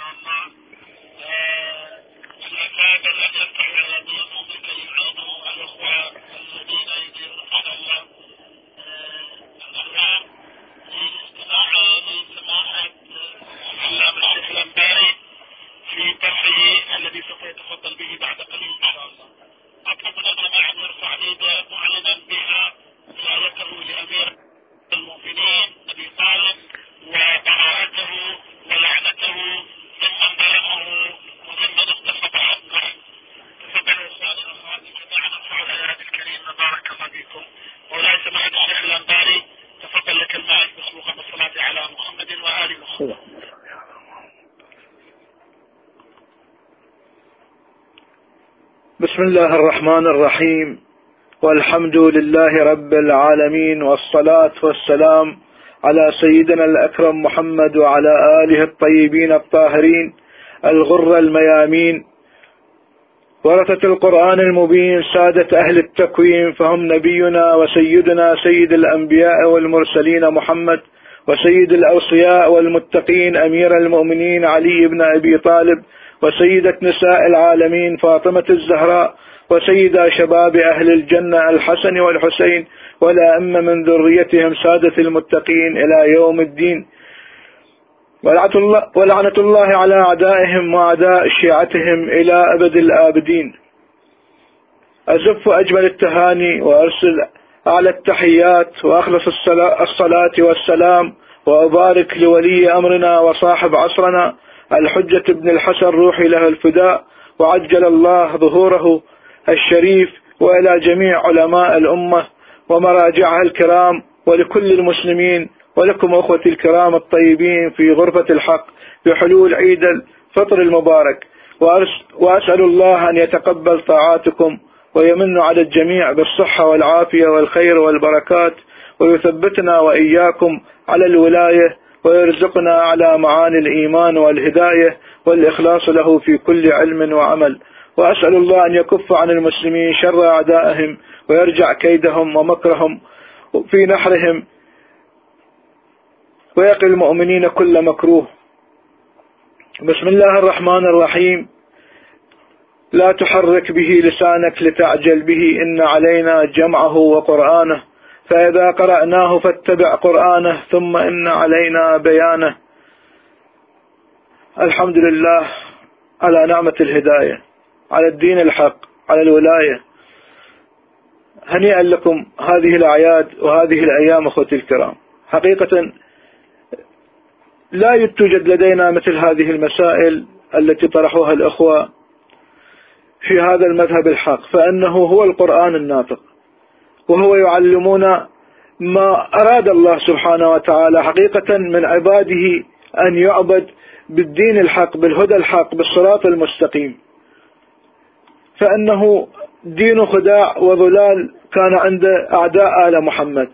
شاء الله. الأفاد الذي يفتح الذين بك يعينوا الأخوة الذين يديرون الأعلام للاستماع لسماحة العلامة الشيخ الأنباري في طرحه الذي سوف يتفضل به بعد قليل إن شاء الله. أطلب من الجميع أن يرفع يده معلنا بها ولايته لأمير المؤمنين أبي طالب وبراءته ولعنته ممن ظلمه وممن اغتصب حقه. تفضلوا إخواني وأخواتي جميعا ارفعوا الآيات الكريمة بارك الله فيكم. مولاي سماحة الشيخ الأنباري تفضل لك الماء مسبوقا بالصلاة على محمد وآل محمد. بسم الله الرحمن الرحيم، والحمد لله رب العالمين، والصلاة والسلام على سيدنا الأكرم محمد وعلى آله الطيبين الطاهرين الغر الميامين، ورثة القرآن المبين، سادة أهل التكوين، فهم نبينا وسيدنا سيد الأنبياء والمرسلين محمد، وسيد الأوصياء والمتقين أمير المؤمنين علي بن أبي طالب، وسيدة نساء العالمين فاطمة الزهراء، وسيدة شباب أهل الجنة الحسن والحسين، ولا أم من ذريتهم سادة المتقين إلى يوم الدين. ولعنة الله على أعدائهم وأعداء شيعتهم إلى أبد الآبدين. أزف أجمل التهاني وأرسل أعلى التحيات وأخلص الصلاة والسلام، وأبارك لولي أمرنا وصاحب عصرنا الحجة ابن الحسن روحي له الفداء، وعجل الله ظهوره الشريف، وإلى جميع علماء الأمة ومراجعها الكرام، ولكل المسلمين، ولكم أخوتي الكرام الطيبين في غرفة الحق بحلول عيد الفطر المبارك. وأسأل الله أن يتقبل طاعاتكم ويمن على الجميع بالصحة والعافية والخير والبركات، ويثبتنا وإياكم على الولاية، ويرزقنا على معاني الإيمان والهداية والإخلاص له في كل علم وعمل. وأسأل الله أن يكف عن المسلمين شر أعدائهم، ويرجع كيدهم ومكرهم في نحرهم، ويقي المؤمنين كل مكروه. بسم الله الرحمن الرحيم. لا تحرك به لسانك لتعجل به، إن علينا جمعه وقرآنه، فإذا قرأناه فاتبع قرآنه، ثم إن علينا بيانه. الحمد لله على نعمة الهداية، على الدين الحق، على الولاية. هنيئا لكم هذه الأعياد وهذه الأيام أخوتي الكرام. حقيقة لا توجد لدينا مثل هذه المسائل التي طرحوها الأخوة في هذا المذهب الحق، فإنه هو القرآن الناطق، وهو يعلمنا ما أراد الله سبحانه وتعالى حقيقة من عباده أن يعبد بالدين الحق، بالهدى الحق، بالصراط المستقيم. فإنه دين خداع وضلال كان عند أعداء آل محمد.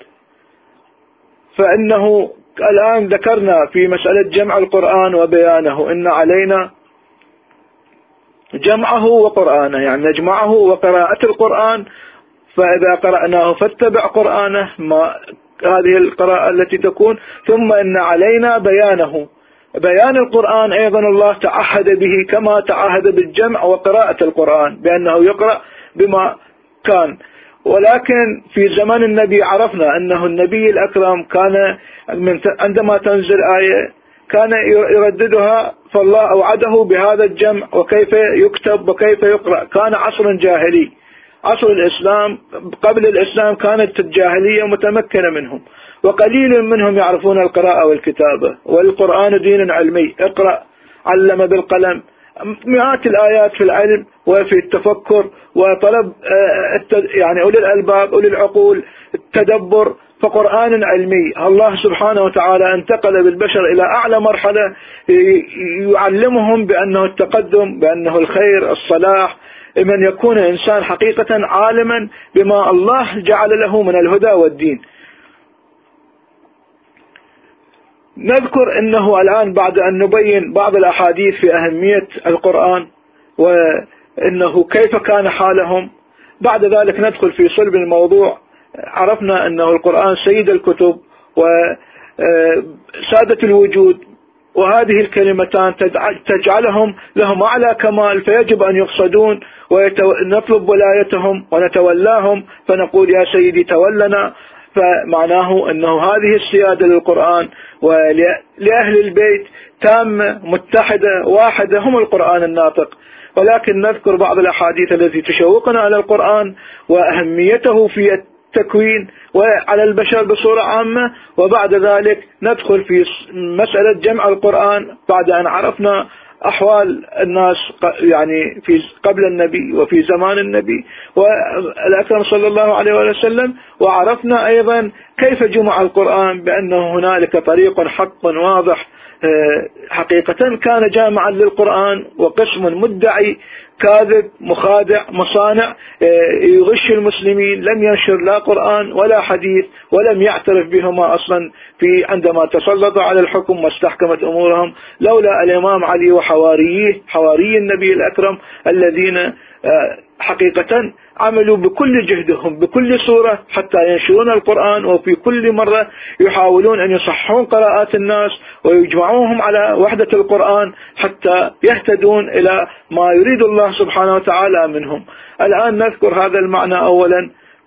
فإنه الآن ذكرنا في مسألة جمع القرآن وبيانه، إن علينا جمعه وقرآنه، يعني نجمعه وقراءة القرآن، فإذا قرأناه فاتبع قرآنه، ما هذه القراءة التي تكون، ثم إن علينا بيانه. بيان القرآن أيضا الله تعهد به كما تعهد بالجمع وقراءة القرآن، بأنه يقرأ بما كان. ولكن في زمن النبي عرفنا أنه النبي الأكرم كان عندما تنزل آية كان يرددها، فالله أوعده بهذا الجمع وكيف يكتب وكيف يقرأ. كان عصر جاهلي، عصر الإسلام. قبل الإسلام كانت الجاهلية متمكنة منهم، وقليل منهم يعرفون القراءة والكتابة. والقرآن دين علمي، اقرأ علم بالقلم، مئات الآيات في العلم وفي التفكر وطلب يعني أولي الألباب أولي العقول التدبر. فقرآن علمي. الله سبحانه وتعالى انتقل بالبشر إلى أعلى مرحلة، يعلمهم بأنه التقدم، بأنه الخير، الصلاح، من يكون إنسان حقيقة عالما بما الله جعل له من الهدى والدين. نذكر أنه الآن بعد أن نبين بعض الأحاديث في أهمية القرآن وأنه كيف كان حالهم، بعد ذلك ندخل في صلب الموضوع. عرفنا أنه القرآن سيد الكتب وسادة الوجود، وهذه الكلمتان تجعلهم لهم أعلى كمال، فيجب أن يقصدون ونطلب ولايتهم ونتولاهم، فنقول يا سيدي تولنا. فمعناه أنه هذه السيادة للقرآن ولأهل البيت تامة متحدة واحدة، هم القرآن الناطق. ولكن نذكر بعض الأحاديث التي تشوقنا على القرآن وأهميته في التكوين وعلى البشر بصورة عامة، وبعد ذلك ندخل في مسألة جمع القرآن بعد أن عرفنا أحوال الناس يعني في قبل النبي وفي زمان النبي والأكرم صلى الله عليه وسلم، وعرفنا أيضا كيف جمع القرآن بأنه هنالك طريق حق واضح حقيقة كان جامعا للقرآن، وقسم مدعي كاذب مخادع مصانع يغش المسلمين، لم ينشر لا قرآن ولا حديث ولم يعترف بهما أصلا في عندما تسلط على الحكم واستحكمت أمورهم، لولا الإمام علي وحواريه حواري النبي الأكرم الذين حقيقة عملوا بكل جهدهم بكل صورة حتى ينشرون القرآن، وفي كل مرة يحاولون أن يصححون قراءات الناس ويجمعوهم على وحدة القرآن حتى يهتدون إلى ما يريد الله سبحانه وتعالى منهم. الآن نذكر هذا المعنى أولا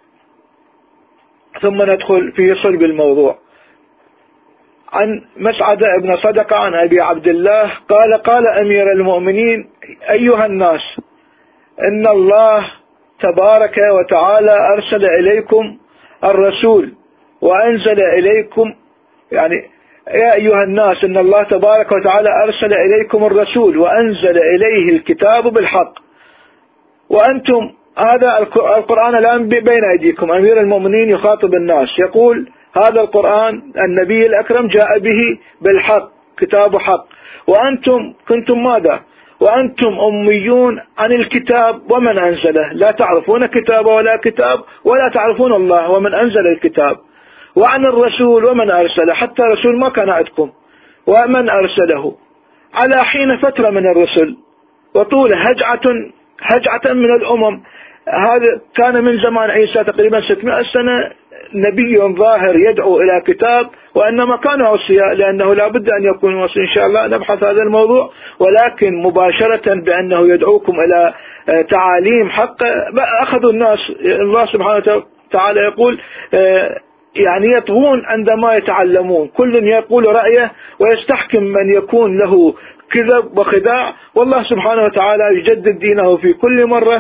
ثم ندخل في صلب الموضوع. عن مسعد بن صدقة عن أبي عبد الله قال أمير المؤمنين أيها الناس إن الله تبارك وتعالى أرسل إليكم الرسول وأنزل إليكم، يعني يا أيها الناس إن الله تبارك وتعالى أرسل إليكم الرسول وأنزل إليه الكتاب بالحق، وأنتم هذا القرآن الآن بين أيديكم. أمير المؤمنين يخاطب الناس يقول هذا القرآن النبي الأكرم جاء به بالحق، كتاب حق، وأنتم كنتم ماذا؟ وأنتم أميون عن الكتاب ومن أنزله، لا تعرفون كتاب ولا كتاب ولا تعرفون الله ومن أنزل الكتاب، وعن الرسول ومن أرسله، حتى رسول ما كان عندكم، ومن أرسله على حين فترة من الرسل وطول هجعة من الأمم. هذا كان من زمان عيسى تقريبا 600 سنة نبي ظاهر يدعو إلى كتاب، وإنما كانوا أوصياء لأنه لا بد أن يكونوا وصياء. إن شاء الله نبحث هذا الموضوع، ولكن مباشرة بأنه يدعوكم إلى تعاليم حق أخذوا الناس. الله سبحانه وتعالى يقول يعني يطغون عندما يتعلمون، كل يقول رأيه ويستحكم من يكون له كذب وخداع، والله سبحانه وتعالى يجدد دينه في كل مرة.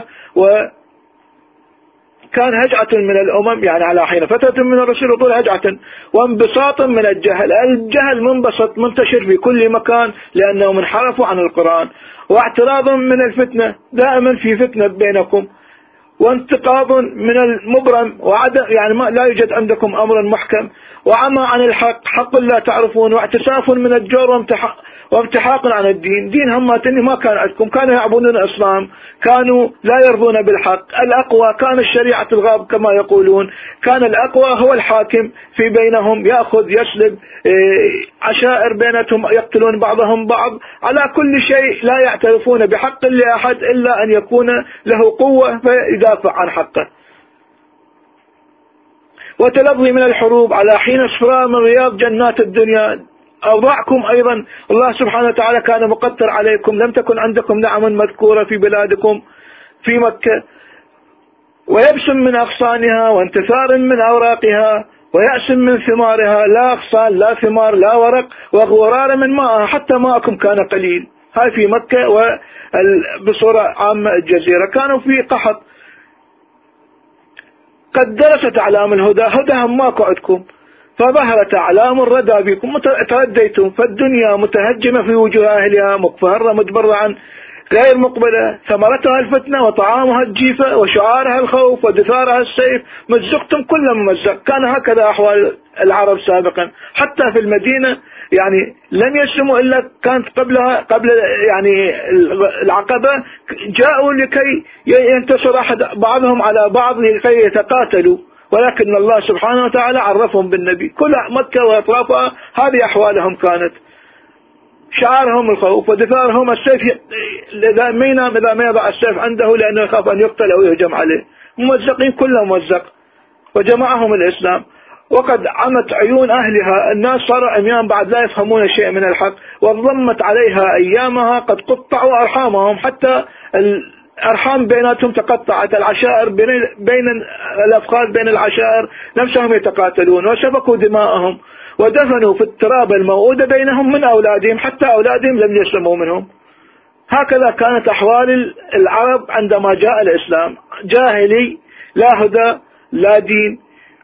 كان هجعة من الأمم يعني على حين فترة من الرسول وطول هجعة، وانبساط من الجهل منبسط منتشر في كل مكان لأنهم انحرفوا عن القرآن، واعتراض من الفتنة، دائما في فتنة بينكم، وانتقاض من المبرم وعدم يعني لا يوجد عندكم أمر محكم، وعمى عن الحق، حق لا تعرفون، واعتساف من الجور وامتحاق عن الدين. دين هماتني ما كان عندكم، كانوا يعبدون الإسلام، كانوا لا يرضون بالحق. الأقوى كان الشريعة الغاب كما يقولون، كان الأقوى هو الحاكم في بينهم، يأخذ يسلب عشائر بينتهم، يقتلون بعضهم بعض على كل شيء، لا يعترفون بحق لأحد إلا أن يكون له قوة فيدافع عن حقه. وتلظي من الحروب على حين اصفرار من رياض جنات الدنيا. أوضاعكم أيضا الله سبحانه وتعالى كان مقدر عليكم، لم تكن عندكم نعم مذكورة في بلادكم في مكة، ويبس من أغصانها وانتثار من أوراقها ويأس من ثمارها، لا أغصان لا ثمار لا ورق، وغرار من ماء، حتى ماءكم كان قليل. هاي في مكة وبصورة عامة الجزيرة كانوا في قحط. قد درست أعلام الهدى، هداهم ماكو عندكم، فظهرت أعلام الردى بكم، ترديتم، فالدنيا متهجمة في وجوه أهلها، مقفهرة مدبرة عن غير مقبلة، ثمرتها الفتنة وطعامها الجيفة وشعارها الخوف ودثارها السيف، مزقتم كل ممزق. كان هكذا أحوال العرب سابقا، حتى في المدينة يعني لم يسلموا إلا كانت قبل يعني العقبة، جاءوا لكي ينتصر بعضهم على بعض لكي يتقاتلوا، ولكن الله سبحانه وتعالى عرفهم بالنبي. كل مكة وأطرافها هذه أحوالهم كانت، شعارهم الخوف ودثارهم السيف، إذا ما يضع السيف عنده لأنه يخاف أن يقتل أو يهجم عليه، ممزقين كلهم ممزق. وجمعهم الإسلام، وقد عمت عيون أهلها، الناس صاروا عميان بعد لا يفهمون شيء من الحق، وضمت عليها أيامها، قد قطعوا أرحامهم، حتى الأرحام بيناتهم تقطعت، العشائر بين الأفخاذ بين العشائر نفسهم يتقاتلون، وسفكوا دماءهم، ودفنوا في التراب الموؤود بينهم من أولادهم، حتى أولادهم لم يسلموا منهم. هكذا كانت أحوال العرب عندما جاء الإسلام، جاهلي، لا هدى لا دين،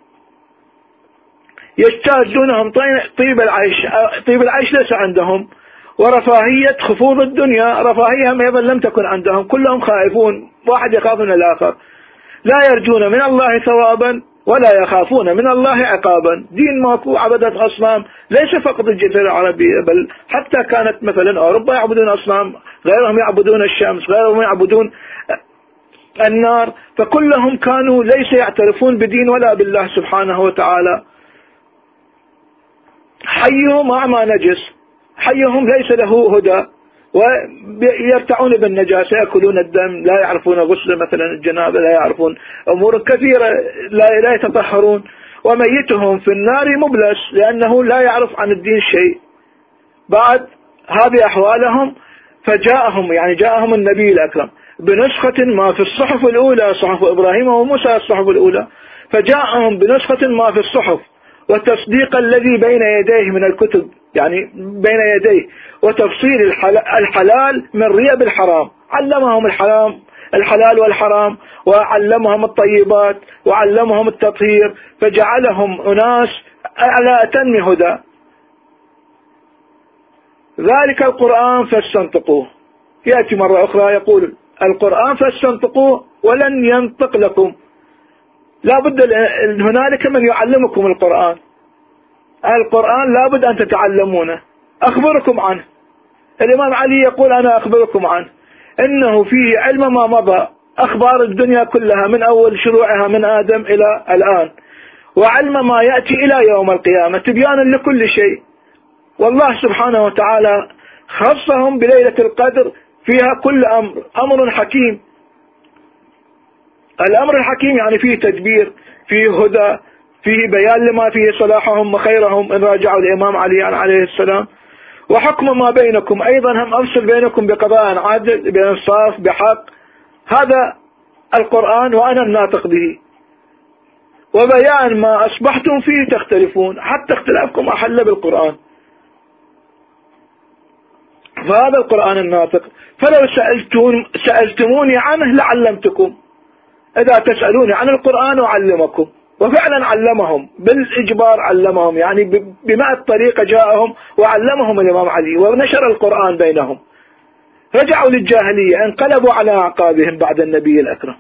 يستاجونهم طيب العيش ليس عندهم، ورفاهية خفوض الدنيا، رفاهية أيضا لم تكن عندهم، كلهم خائفون، واحد يخاف من الآخر، لا يرجون من الله ثوابا ولا يخافون من الله عقابا. دين ماكو، عبدت أصنام، ليس فقط الجزيرة العربية، بل حتى كانت مثلا أوروبا يعبدون أصنام، غيرهم يعبدون الشمس، غيرهم يعبدون النار، فكلهم كانوا ليس يعترفون بدين ولا بالله سبحانه وتعالى. حيهم أعمى نجس، حيهم ليس له هدى، ويرتعون بالنجاسة، يأكلون الدم، لا يعرفون غسل مثلا الجنابة، لا يعرفون أمور كثيرة، لا يتطهرون، وميتهم في النار مبلس لأنه لا يعرف عن الدين شيء. بعد هذه أحوالهم جاءهم النبي الأكرم بنسخة ما في الصحف الأولى، صحف إبراهيم وموسى الصحف الأولى، فجاءهم بنسخة ما في الصحف، وتصديق الذي بين يديه من الكتب، يعني بين يديه، وتفصيل الحلال من ريب الحرام، علمهم الحلال والحرام، وعلمهم الطيبات، وعلمهم التطهير، فجعلهم أناس على أتم هدى. ذلك القرآن فاستنطقوه، يأتي مرة أخرى يقول القرآن فاستنطقوه ولن ينطق لكم، لا بد هنالك من يعلمكم القرآن لا بد أن تتعلمونه، أخبركم عنه. الإمام علي يقول أنا أخبركم عنه، إنه فيه علم ما مضى، أخبار الدنيا كلها من أول شروعها من آدم إلى الآن، وعلم ما يأتي إلى يوم القيامة، تبيانا لكل شيء. والله سبحانه وتعالى خصهم بليلة القدر، فيها كل أمر حكيم. الأمر الحكيم يعني فيه تدبير، فيه هدى، فيه بيان لما فيه صلاحهم وخيرهم إن راجعوا الإمام علي عليه السلام. وحكم ما بينكم أيضا، هم أفصل بينكم بقضاء عادل، بإنصاف، بحق، هذا القرآن وأنا الناطق به. وبيان ما أصبحتم فيه تختلفون، حتى اختلافكم أحل بالقرآن، فهذا القرآن الناطق. فلو سألتموني عنه لعلمتكم، إذا تسألوني عن القرآن أعلمكم. وفعلا علمهم بالإجبار، علمهم يعني بما الطريقة جاءهم وعلمهم الإمام علي، ونشر القرآن بينهم. رجعوا للجاهلية، انقلبوا على أعقابهم بعد النبي الأكرم.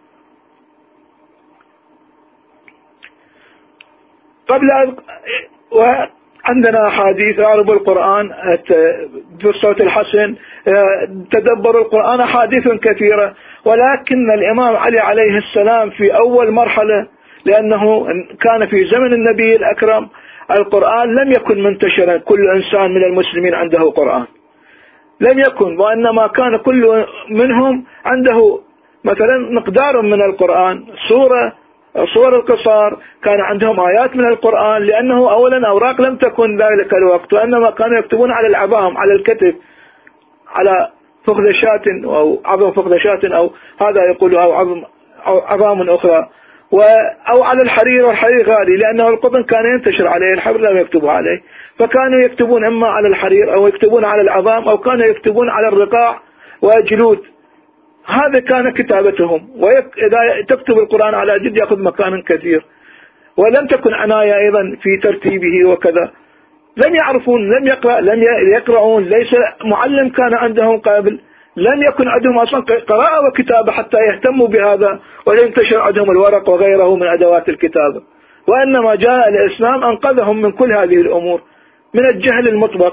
وعندنا حديث اعربوا القرآن بالصوت الحسن، تدبروا القرآن، حديث كثيرة. ولكن الإمام علي عليه السلام في أول مرحلة، لأنه كان في زمن النبي الأكرم، القرآن لم يكن منتشرا، كل إنسان من المسلمين عنده قرآن، لم يكن، وإنما كان كل منهم عنده مثلا مقدار من القرآن، صور القصار، كان عندهم آيات من القرآن، لأنه أولا أوراق لم تكن ذلك الوقت، وإنما كانوا يكتبون على العظام، على الكتف، على فخذشات أو عظم فخذشات، أو هذا يقول أو عظام أخرى، أو على الحرير، والحرير غالي لأنه القطن كان ينتشر عليه، الحبر لم يكتبوا عليه، فكانوا يكتبون إما على الحرير أو يكتبون على العظام، أو كانوا يكتبون على الرقاع وجلود. هذا كان كتابتهم. وإذا تكتب القرآن على جد يأخذ مكان كثير، ولم تكن عناية أيضا في ترتيبه وكذا. لم يعرفون، لم يقرؤون، ليس معلم كان عندهم قبل، لم يكن عندهم أصلا قراءة وكتابة حتى يهتموا بهذا، ولا ينتشر عندهم الورق وغيره من أدوات الكتابة. وإنما جاء الإسلام أنقذهم من كل هذه الأمور، من الجهل المطبق.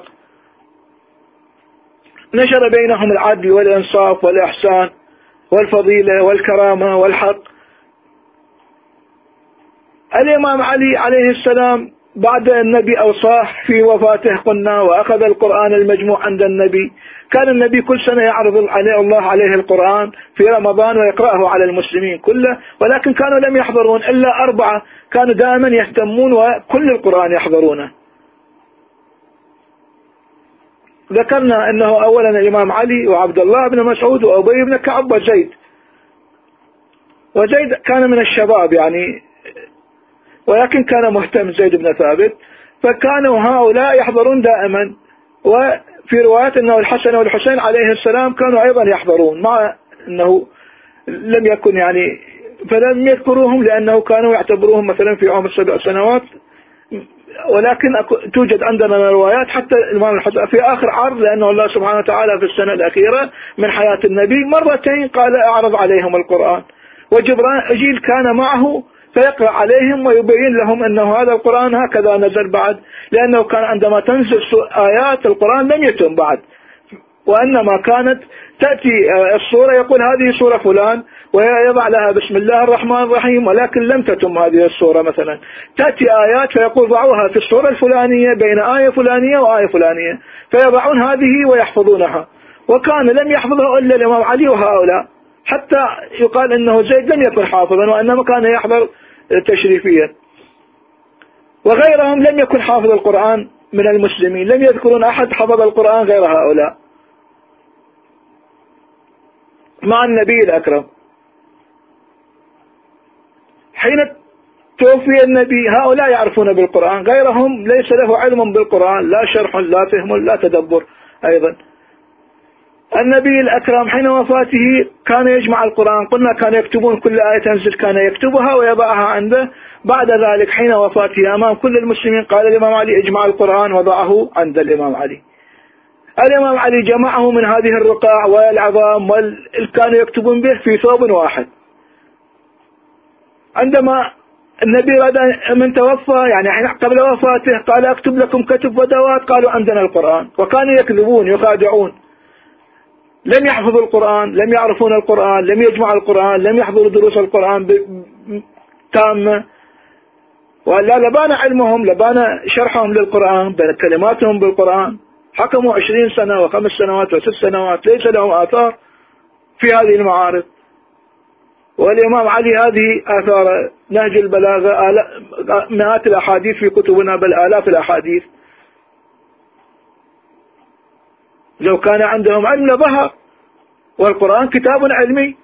نشر بينهم العدل والإنصاف والإحسان والفضيلة والكرامة والحق. الإمام علي عليه السلام بعد النبي أوصاه في وفاته قلنا وأخذ القرآن المجموع عند النبي. كان النبي كل سنة يعرض عليه الله عليه القرآن في رمضان ويقرأه على المسلمين كله، ولكن كانوا لم يحضرون إلا 4 كانوا دائما يهتمون وكل القرآن يحضرونه. ذكرنا أنه أولا الإمام علي وعبد الله بن مسعود وأبي بن كعب وزيد. وزيد كان من الشباب يعني، ولكن كان مهتم زيد بن ثابت، فكانوا هؤلاء يحضرون دائما. وفي روايات أنه الحسن والحسين عليه السلام كانوا أيضا يحضرون، مع أنه لم يكن يعني فلم يذكروهم لأنه كانوا يعتبروهم مثلا في عمر 7 سنوات. ولكن توجد عندنا روايات حتى الإمام الحسن في آخر عرض، لأنه الله سبحانه وتعالى في السنة الأخيرة من حياة النبي مرتين قال أعرض عليهم القرآن، وجبريل كان معه فيقرأ عليهم ويبين لهم أنه هذا القرآن هكذا نزل بعد، لأنه كان عندما تنزل آيات القرآن لم يتم بعد، وإنما كانت تأتي الصورة يقول هذه سورة فلان ويضع لها بسم الله الرحمن الرحيم، ولكن لم تتم هذه السورة. مثلا تأتي آيات فيقول ضعوها في السورة الفلانية بين آية فلانية وآية فلانية، فيضعون هذه ويحفظونها. وكان لم يحفظها إلا الإمام علي وهؤلاء، حتى يقال أنه زيد لم يكن حافظا وإنما كان يحضر تشريفيا. وغيرهم لم يكن حافظ القرآن من المسلمين، لم يذكرون أحد حفظ القرآن غير هؤلاء مع النبي الأكرم. حين توفي النبي هؤلاء يعرفون بالقرآن، غيرهم ليس له علم بالقرآن، لا شرح لا فهم لا تدبر. أيضا النبي الأكرم حين وفاته كان يجمع القرآن، قلنا كان يكتبون كل آية تنزل كان يكتبها ويضعها عنده. بعد ذلك حين وفاته أمام كل المسلمين قال الإمام علي اجمع القرآن وضعه عند الإمام علي. الإمام علي جمعه من هذه الرقاع والعظام كانوا يكتبون به في ثوب واحد. عندما النبي من توفى يعني قبل وفاته قال اكتب لكم كتب ودوات، قالوا عندنا القرآن، وكانوا يكذبون يخادعون. لم يحفظوا القرآن، لم يعرفون القرآن، لم يجمعوا القرآن، لم يحضروا دروس القرآن تامة، ولا لبان علمهم لبان شرحهم للقرآن كلماتهم بالقرآن. حكموا 20 سنة و5 سنوات و6 سنوات ليس لهم آثار في هذه المعارض. والإمام علي هذه آثار نهج البلاغة مئات الأحاديث في كتبنا بل آلاف الأحاديث. لو كان عندهم علم لظهر، والقرآن كتاب علمي.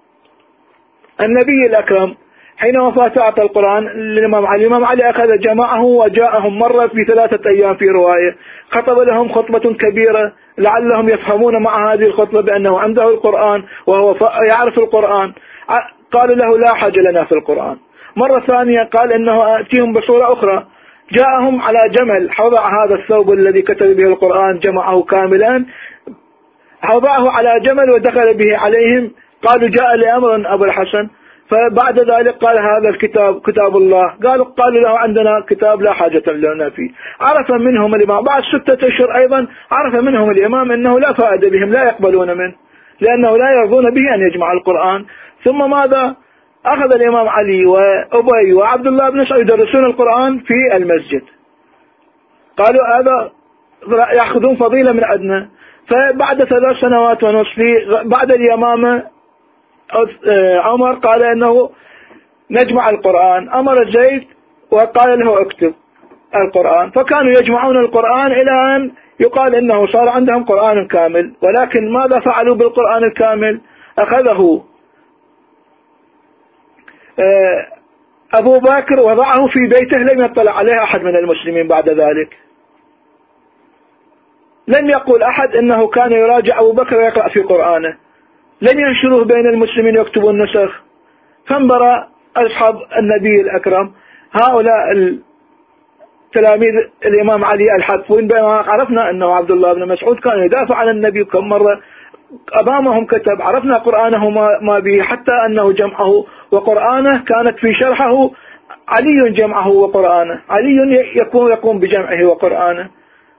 النبي الأكرم حين وفاته أعطى القرآن للإمام علي. الإمام علي أخذ جماعه وجاءهم مرة في 3 أيام في رواية، خطب لهم خطبة كبيرة لعلهم يفهمون مع هذه الخطبة بأنه عنده القرآن وهو يعرف القرآن. قالوا له لا حاجة لنا في القرآن. مرة ثانية قال إنه أتيهم بصورة أخرى، جاءهم على جمل، وضع هذا الثوب الذي كتب به القرآن جمعه كاملا، وضعه على جمل ودخل به عليهم. قالوا جاء لأمر أبو الحسن. فبعد ذلك قال هذا الكتاب كتاب الله. قالوا له عندنا كتاب لا حاجة لنا فيه. عرف منهم الإمام بعد 6 أشهر أيضا عرف منهم الإمام أنه لا فائدة بهم، لا يقبلون منه، لأنه لا يرضون به أن يجمع القرآن. ثم ماذا؟ أخذ الإمام علي وأبي وعبد الله بن مسعود يدرسون القرآن في المسجد. قالوا هذا يأخذون فضيلة من عندنا. فبعد 3 سنوات ونصف بعد اليمامة عمر قال أنه نجمع القرآن، أمر زيد وقال له اكتب القرآن. فكانوا يجمعون القرآن إلى أن يقال أنه صار عندهم قرآن كامل. ولكن ماذا فعلوا بالقرآن الكامل؟ أخذه أبو بكر وضعه في بيته، لم يطلع عليه أحد من المسلمين بعد ذلك. لم يقول أحد أنه كان يراجع أبو بكر ويقرأ في قرآنه. لم ينشروه بين المسلمين يكتبون نسخ. فانبرى أصحاب النبي الأكرم هؤلاء تلاميذ الإمام علي الحذفون، بما عرفنا أنه عبد الله بن مسعود كان يدافع عن النبي كم مرة أمامهم كتب، عرفنا قرآنه ما به، حتى أنه جمعه وقرآنه كانت في شرحه علي جمعه وقرآنه، علي يقوم بجمعه وقرآنه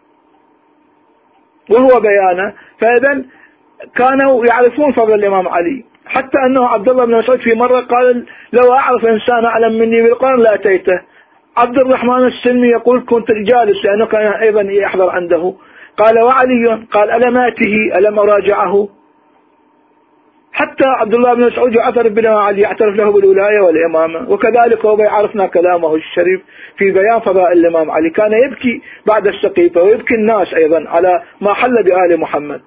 وهو بيانه. فإذا كانوا يعرفون فضل الإمام علي، حتى أنه عبد الله بن مسعود في مرة قال لو أعرف إنسان أعلم مني بالقرآن لأتيته. عبد الرحمن السلمي يقول كنت جالس لأنه كان أيضا يحضر عنده. قال وعلي قال ألم آته ألم أراجعه. حتى عبد الله بن مسعود يعترف بنا علي، يعترف له بالولاية والإمامة. وكذلك هو عرفنا كلامه الشريف في بيان فضائل الإمام علي، كان يبكي بعد السقيفة ويبكي الناس أيضا على ما حل بآل محمد.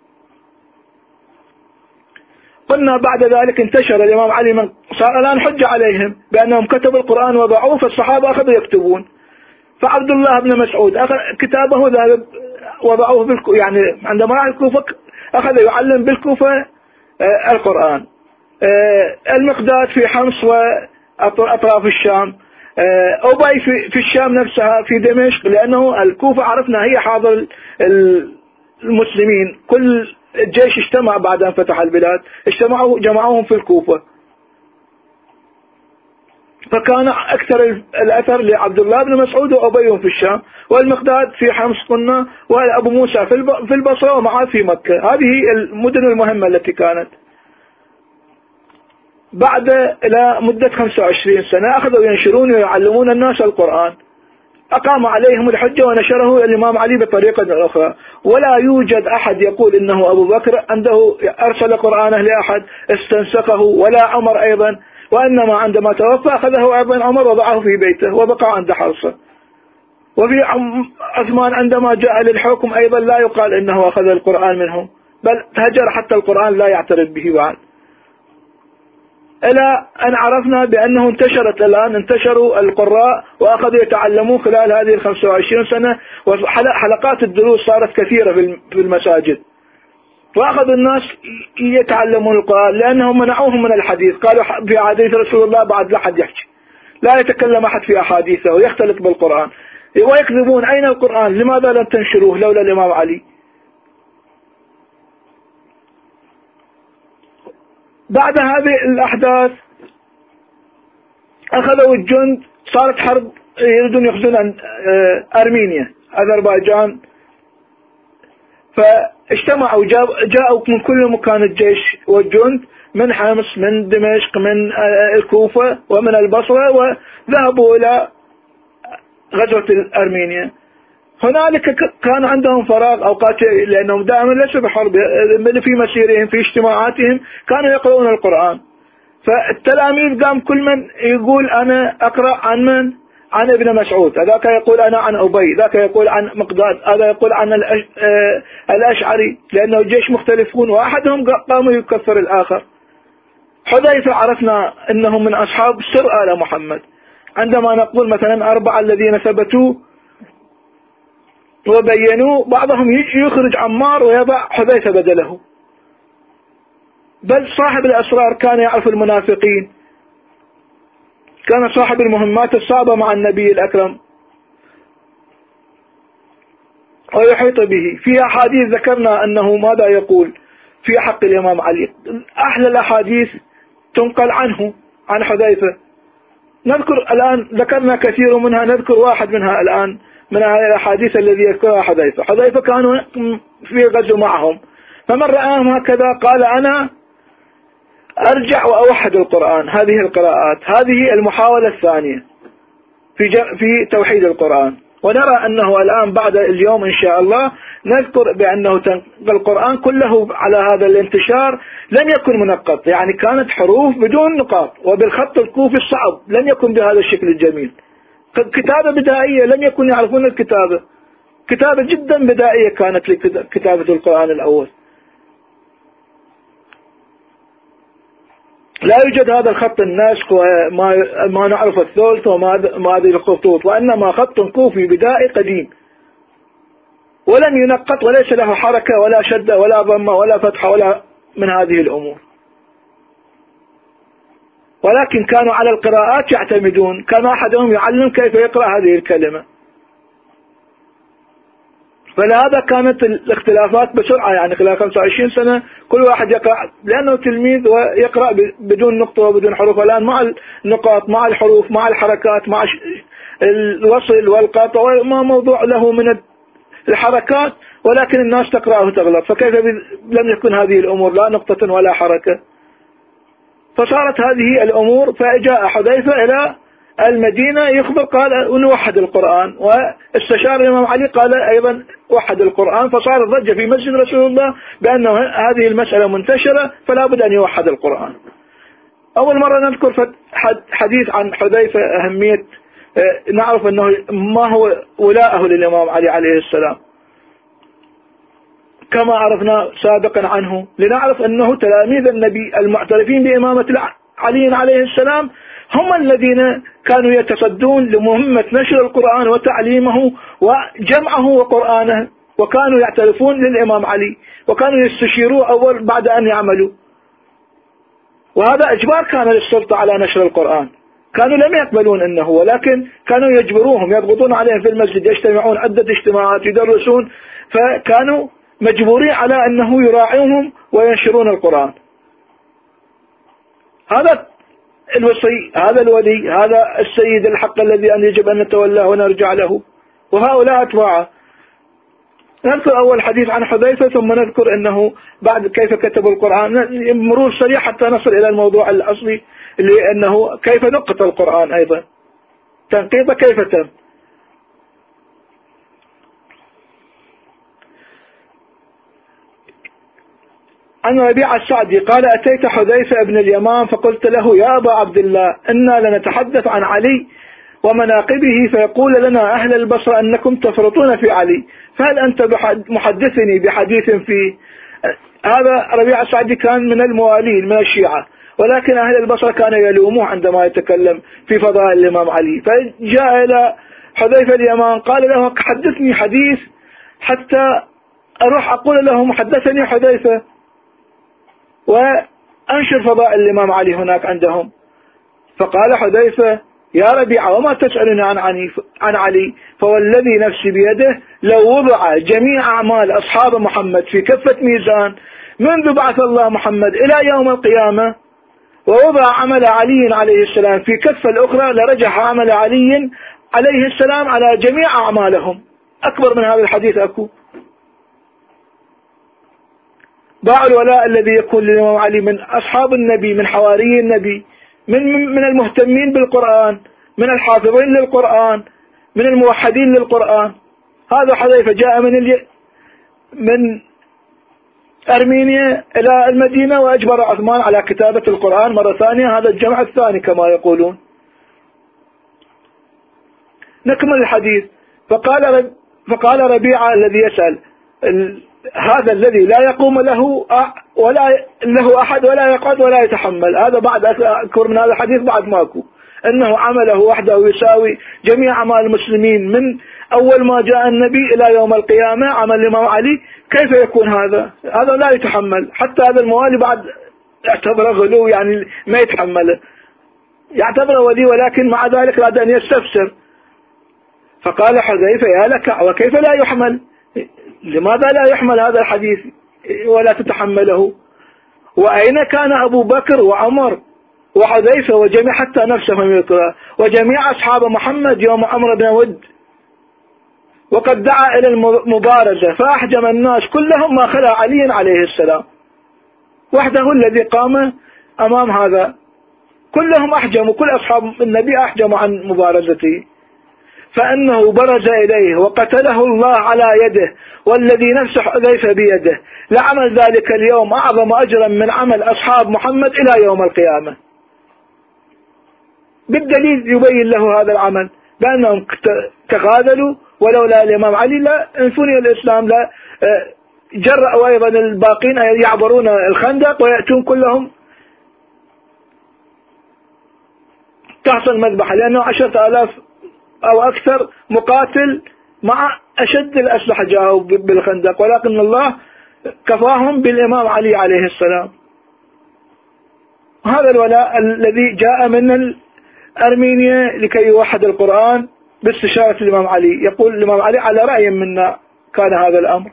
قلنا بعد ذلك انتشر الإمام علي من صار الآن حجة عليهم بأنهم كتبوا القرآن وضعوه، فالصحابة أخذوا يكتبون. فعبد الله بن مسعود أخذ كتابه ذهب وضعوه يعني عندما راح الكوفة أخذ يعلم بالكوفة القرآن. المقداد في حمص وأطراف الشام، أبي في الشام نفسها في دمشق، لأنه الكوفة عرفنا هي حاضر المسلمين، كل الجيش اجتمع بعد أن فتح البلاد، جمعوهم في الكوفة. فكان أكثر الأثر لعبد الله بن مسعود وأبي في الشام، والمقداد في حمص قلنا، وأبو موسى في البصرة، ومعاذ في مكة. هذه المدن المهمة التي كانت. بعد إلى مدة 25 سنة أخذوا ينشرون ويعلمون الناس القرآن. أقام عليهم الحجة ونشره الإمام علي بطريقة أخرى. ولا يوجد أحد يقول إنه أبو بكر عنده أرسل قرآنه لأحد استنسخه، ولا عمر أيضا، وإنما عندما توفى أخذه أيضا عمر وضعه في بيته وبقى عند حرصه. وفي عثمان عندما جاء للحكم أيضا لا يقال إنه أخذ القرآن منهم، بل هجر حتى القرآن لا يعترف به بعد. إلى أن عرفنا بأنه انتشروا القراء وأخذوا يتعلمون خلال هذه 25 سنة، وحلقات الدروس صارت كثيرة في المساجد، وأخذ الناس يتعلمون القرآن لأنهم منعوهم من الحديث. قالوا في حديث رسول الله بعد لا أحد يحكي، لا يتكلم أحد في أحاديثه ويختلط بالقرآن ويكذبون. أين القرآن؟ لماذا لم تنشروه لولا الإمام علي؟ بعد هذه الأحداث أخذوا الجند، صارت حرب، يريدون يخزون أرمينيا أذربيجان، فاجتمعوا جاءوا من كل مكان الجيش والجند، من حمص، من دمشق، من الكوفة، ومن البصرة، وذهبوا إلى غزوة أرمينيا. هنالك كان عندهم فراغ أوقات، لأنهم دائما ليسوا بحرب، في مسيرهم في اجتماعاتهم كانوا يقرؤون القرآن. فالتلاميذ قام كل من يقول أنا أقرأ عن من؟ عن ابن مسعود، هذاك يقول أنا عن أبي، ذاك يقول عن مقداد، هذا يقول عن الأشعري، لأنه الجيش مختلفون، وأحدهم قام يكفر الآخر. حذيفة عرفنا أنهم من أصحاب سر آل محمد. عندما نقول مثلا 4 الذين ثبتوا وبينوا، بعضهم يخرج عمار ويضع حذيفة بدله. بل صاحب الأسرار كان يعرف المنافقين، كان صاحب المهمات الصعبة مع النبي الأكرم ويحيط به. في أحاديث ذكرنا أنه ماذا يقول في حق الإمام علي، أحلى الأحاديث تنقل عنه عن حذيفة. نذكر الآن، ذكرنا كثير منها، نذكر واحد منها الآن من الأحاديث الذي يذكرها حذيفة. حذيفة كانوا في غزو معهم، فمن رآهم هكذا قال أنا أرجع وأوحد القرآن. هذه القراءات، هذه المحاولة الثانية في توحيد القرآن. ونرى أنه الآن بعد اليوم إن شاء الله نذكر بأنه القرآن كله على هذا الانتشار لم يكن منقط، يعني كانت حروف بدون نقاط وبالخط الكوفي الصعب، لم يكن بهذا الشكل الجميل. كتابة بدائية، لم يكن يعرفون الكتابة، كتابة جدا بدائية كانت لكتابة القرآن الأول. لا يوجد هذا الخط الناسخ وما نعرف الثلث وما هذه الخطوط، وإنما خط كوفي بدائي قديم ولم ينقط، وليس له حركة ولا شدة ولا ضمة ولا فتحة ولا من هذه الأمور. ولكن كانوا على القراءات يعتمدون، كان أحدهم يعلم كيف يقرأ هذه الكلمة. فلهذا كانت الاختلافات بسرعة، يعني خلال 25 سنة كل واحد يقرأ، لأنه تلميذ ويقرأ بدون نقطة وبدون حروف. الآن مع النقاط، مع الحروف، مع الحركات، مع الوصل والقطع، وما موضوع له من الحركات، ولكن الناس تقرأه تغلط. فكيف لم يكن هذه الأمور لا نقطة ولا حركة؟ فصارت هذه الأمور، فجاء حذيفة إلى المدينة يخبر قال نوحد القرآن، واستشار الإمام علي قال أيضا وحد القرآن، فصار ضجة في مسجد رسول الله بأن هذه المسألة منتشرة فلا بد أن يوحد القرآن. أول مرة نذكر حديث عن حذيفة أهمية نعرف أنه ما هو ولاءه للإمام علي عليه السلام كما عرفنا سابقا عنه، لنعرف أنه تلاميذ النبي المعترفين بإمامة علي عليه السلام هم الذين كانوا يتصدون لمهمة نشر القرآن وتعليمه وجمعه وقرآنه، وكانوا يعترفون للإمام علي وكانوا يستشيروه أول بعد أن يعملوا، وهذا إجبار كان للسلطة على نشر القرآن. كانوا لم يقبلون أنه، ولكن كانوا يجبروهم، يضغطون عليهم في المسجد، يجتمعون عدة اجتماعات يدرسون، فكانوا مجبورين على أنه يراعيهم وينشرون القرآن. هذا الوصي، هذا الولي، هذا السيد الحق الذي أن يجب أن نتولاه ونرجع له، وهؤلاء أتباعه. نذكر أول حديث عن حذيفة ثم نذكر أنه بعد كيف كتب القرآن، مرور سريع حتى نصل إلى الموضوع الأصلي اللي أنه كيف نقط القرآن أيضا، تنقيطه كيف تم. عن ربيعة السعدي قال أتيت حذيفة ابن اليمان فقلت له يا أبا عبد الله إنا لنتحدث عن علي ومناقبه فيقول لنا أهل البصرة أنكم تفرطون في علي، فهل أنت محدثني بحديث فيه؟ هذا ربيعة السعدي كان من الموالين من الشيعة، ولكن أهل البصرة كانوا يلوموه عندما يتكلم في فضائل الإمام علي، فجاء إلى حذيفة اليمان قال له حدثني حديث حتى أروح أقول له حدثني حذيفة وأنشر فضائل الإمام علي هناك عندهم. فقال حذيفة يا ربيعة وما تسألني عن علي، فوالذي نفسي بيده لو وضع جميع أعمال أصحاب محمد في كفة ميزان منذ بعث الله محمد إلى يوم القيامة ووضع عمل علي عليه السلام في كفة الأخرى لرجح عمل علي عليه السلام على جميع أعمالهم. أكبر من هذا الحديث أكو؟ باع الولاء الذي يكون للإمام علي من أصحاب النبي، من حواري النبي، من المهتمين بالقرآن، من الحافظين للقرآن، من الموحدين للقرآن. هذا حذيفة جاء من أرمينيا إلى المدينة وأجبر عثمان على كتابة القرآن مرة ثانية، هذا الجمع الثاني كما يقولون. نكمل الحديث. فقال ربيعة الذي يسأل هذا الذي لا يقوم له ولا له أحد ولا يقعد ولا يتحمل، هذا بعد أذكر من هذا الحديث بعد ماكو، أنه عمله وحده يساوي جميع أعمال المسلمين من أول ما جاء النبي إلى يوم القيامة عمل الإمام علي. كيف يكون هذا لا يتحمل، حتى هذا الموالي بعد يعتبره غلو، يعني ما يتحمله، يعتبره ولي ولكن مع ذلك أراد أن يستفسر. فقال حذيفة يا لك وكيف لا يحمل، لماذا لا يحمل هذا الحديث ولا تتحمله؟ وأين كان أبو بكر وعمر وحذيفة وجميع حتى نفسهم يقرأ وجميع أصحاب محمد يوم عمرو بن ود، وقد دعا إلى المبارزة فأحجم الناس كلهم ما خلا علي عليه السلام وحده الذي قام أمام هذا، كلهم أحجموا، كل أصحاب النبي أحجموا عن مبارزته، فأنه برز إليه وقتله الله على يده والذي نفس حذيفة بيده لعمل ذلك اليوم أعظم أجرا من عمل أصحاب محمد إلى يوم القيامة. بالدليل يبين له هذا العمل بأنهم تغاذلوا، ولولا الإمام علي لا انفني الإسلام، لا جرأوا أيضا الباقين يعبرون الخندق ويأتون كلهم تحت المذبحة، لأنه 10,000 أو أكثر مقاتل مع أشد الأسلحة جاءوا بالخندق، ولكن الله كفاهم بالإمام علي عليه السلام. هذا الولاء الذي جاء من أرمينيا لكي يوحد القرآن باستشارة الإمام علي. يقول الإمام علي على رأي منا كان هذا الأمر.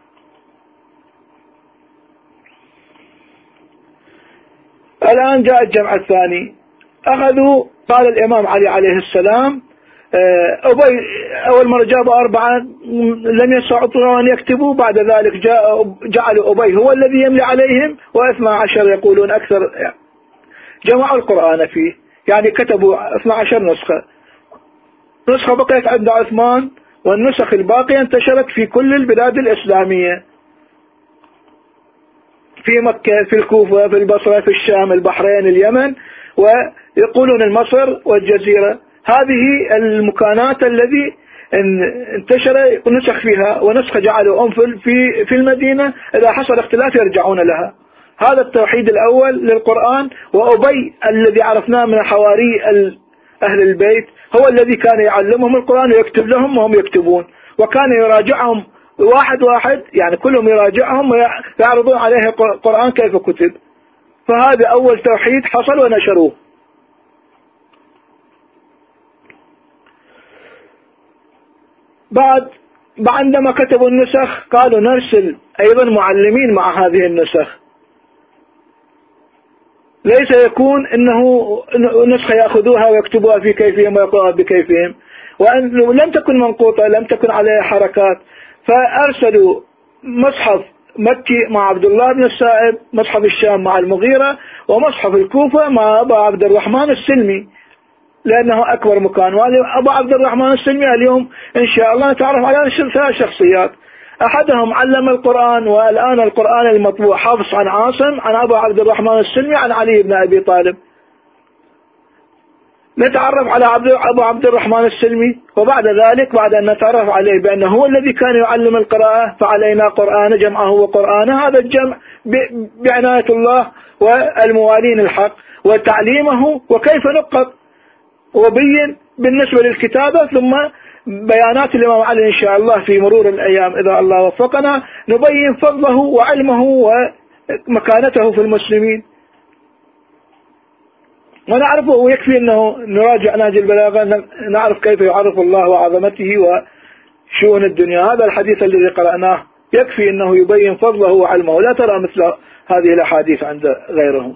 الآن جاء الجمع الثاني، أخذوا قال الإمام علي عليه السلام أبي أول مرة جابوا 4 لم يستطيعوا أن يكتبوا، بعد ذلك جعلوا أبي هو الذي يملي عليهم، و12 يقولون أكثر جمعوا القرآن فيه. يعني كتبوا 12 نسخة، نسخة بقيت عند عثمان، والنسخ الباقية انتشرت في كل البلاد الإسلامية، في مكة، في الكوفة، في البصرة، في الشام، البحرين، اليمن، ويقولون مصر والجزيرة. هذه المكانات التي انتشر نسخ فيها، ونسخة جعلوا أنفل في المدينة، إذا حصل اختلاف يرجعون لها. هذا التوحيد الأول للقرآن. وأبي الذي عرفناه من حواري أهل البيت هو الذي كان يعلمهم القرآن ويكتب لهم وهم يكتبون، وكان يراجعهم واحد واحد، يعني كلهم يراجعهم ويعرضون عليه القرآن كيف كتب. فهذا أول توحيد حصل ونشروه. عندما كتبوا النسخ قالوا نرسل أيضا معلمين مع هذه النسخ، ليس يكون إنه نسخة يأخذوها ويكتبوها في كيفهم ويقرأوها بكيفهم، وأنه لم تكن منقوطة، لم تكن عليها حركات. فأرسلوا مصحف مكي مع عبد الله بن السائب، مصحف الشام مع المغيرة، ومصحف الكوفة مع أبا عبد الرحمن السلمي، لأنه أكبر مكان. وأبا عبد الرحمن السلمي اليوم إن شاء الله نتعرف على 3 شخصيات. أحدهم علم القرآن، والآن القرآن المطبوع حافظ عن عاصم، عن أبا عبد الرحمن السلمي، عن علي بن أبي طالب. نتعرف على أبو عبد الرحمن السلمي، وبعد ذلك بعد أن نتعرف عليه بأنه هو الذي كان يعلم القراءة، فعلينا قرآن جمعه وقرآنه. هذا الجمع بعناية الله والموالين الحق، وتعليمه وكيف نقط، وبين بالنسبة للكتابة، ثم بيانات الإمام علي إن شاء الله في مرور الأيام إذا الله وفقنا نبين فضله وعلمه ومكانته في المسلمين ونعرفه. ويكفي أنه نراجع نهج البلاغة نعرف كيف يعرف الله وعظمته وشؤون الدنيا. هذا الحديث الذي قرأناه يكفي أنه يبين فضله وعلمه، لا ترى مثل هذه الأحاديث عند غيرهم.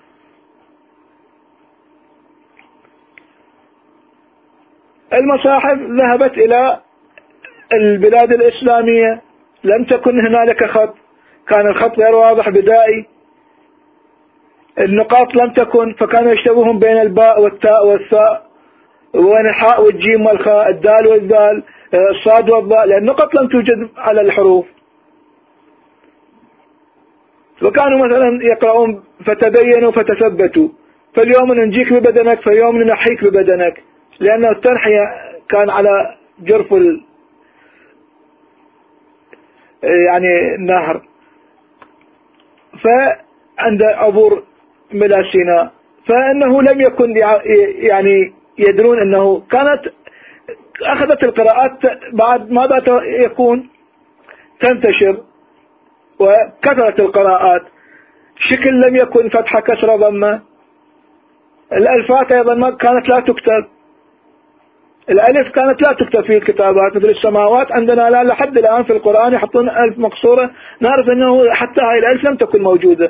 المصاحف ذهبت إلى البلاد الإسلامية، لم تكن هنالك خط، كان الخط غير واضح بدائي، النقاط لم تكن، فكانوا يشتبهون بين الباء والتاء والثاء، وبين الحاء والجيم والخاء، الدال والذال، الصاد والضاء، لأن النقط لم توجد على الحروف. وكانوا مثلا يقرؤون فتبينوا فتثبتوا، فاليوم ننجيك ببدنك، فاليوم ننحيك ببدنك، لأنه التنحية كان على جرف يعني النهر. فعند عبور ملا سيناء، فإنه لم يكن يعني يدرون أنه كانت أخذت القراءات بعد ماذا يكون تنتشر، وكثرت القراءات، شكل لم يكن فتحة كسرة ضمة، الألفات أيضا ما كانت لا تكتب، الألف كانت لا تكتب في الكتابات مثل السماوات عندنا لا، لحد الآن في القرآن يحطون ألف مقصورة، نعرف أنه حتى هاي الألف لم تكن موجودة.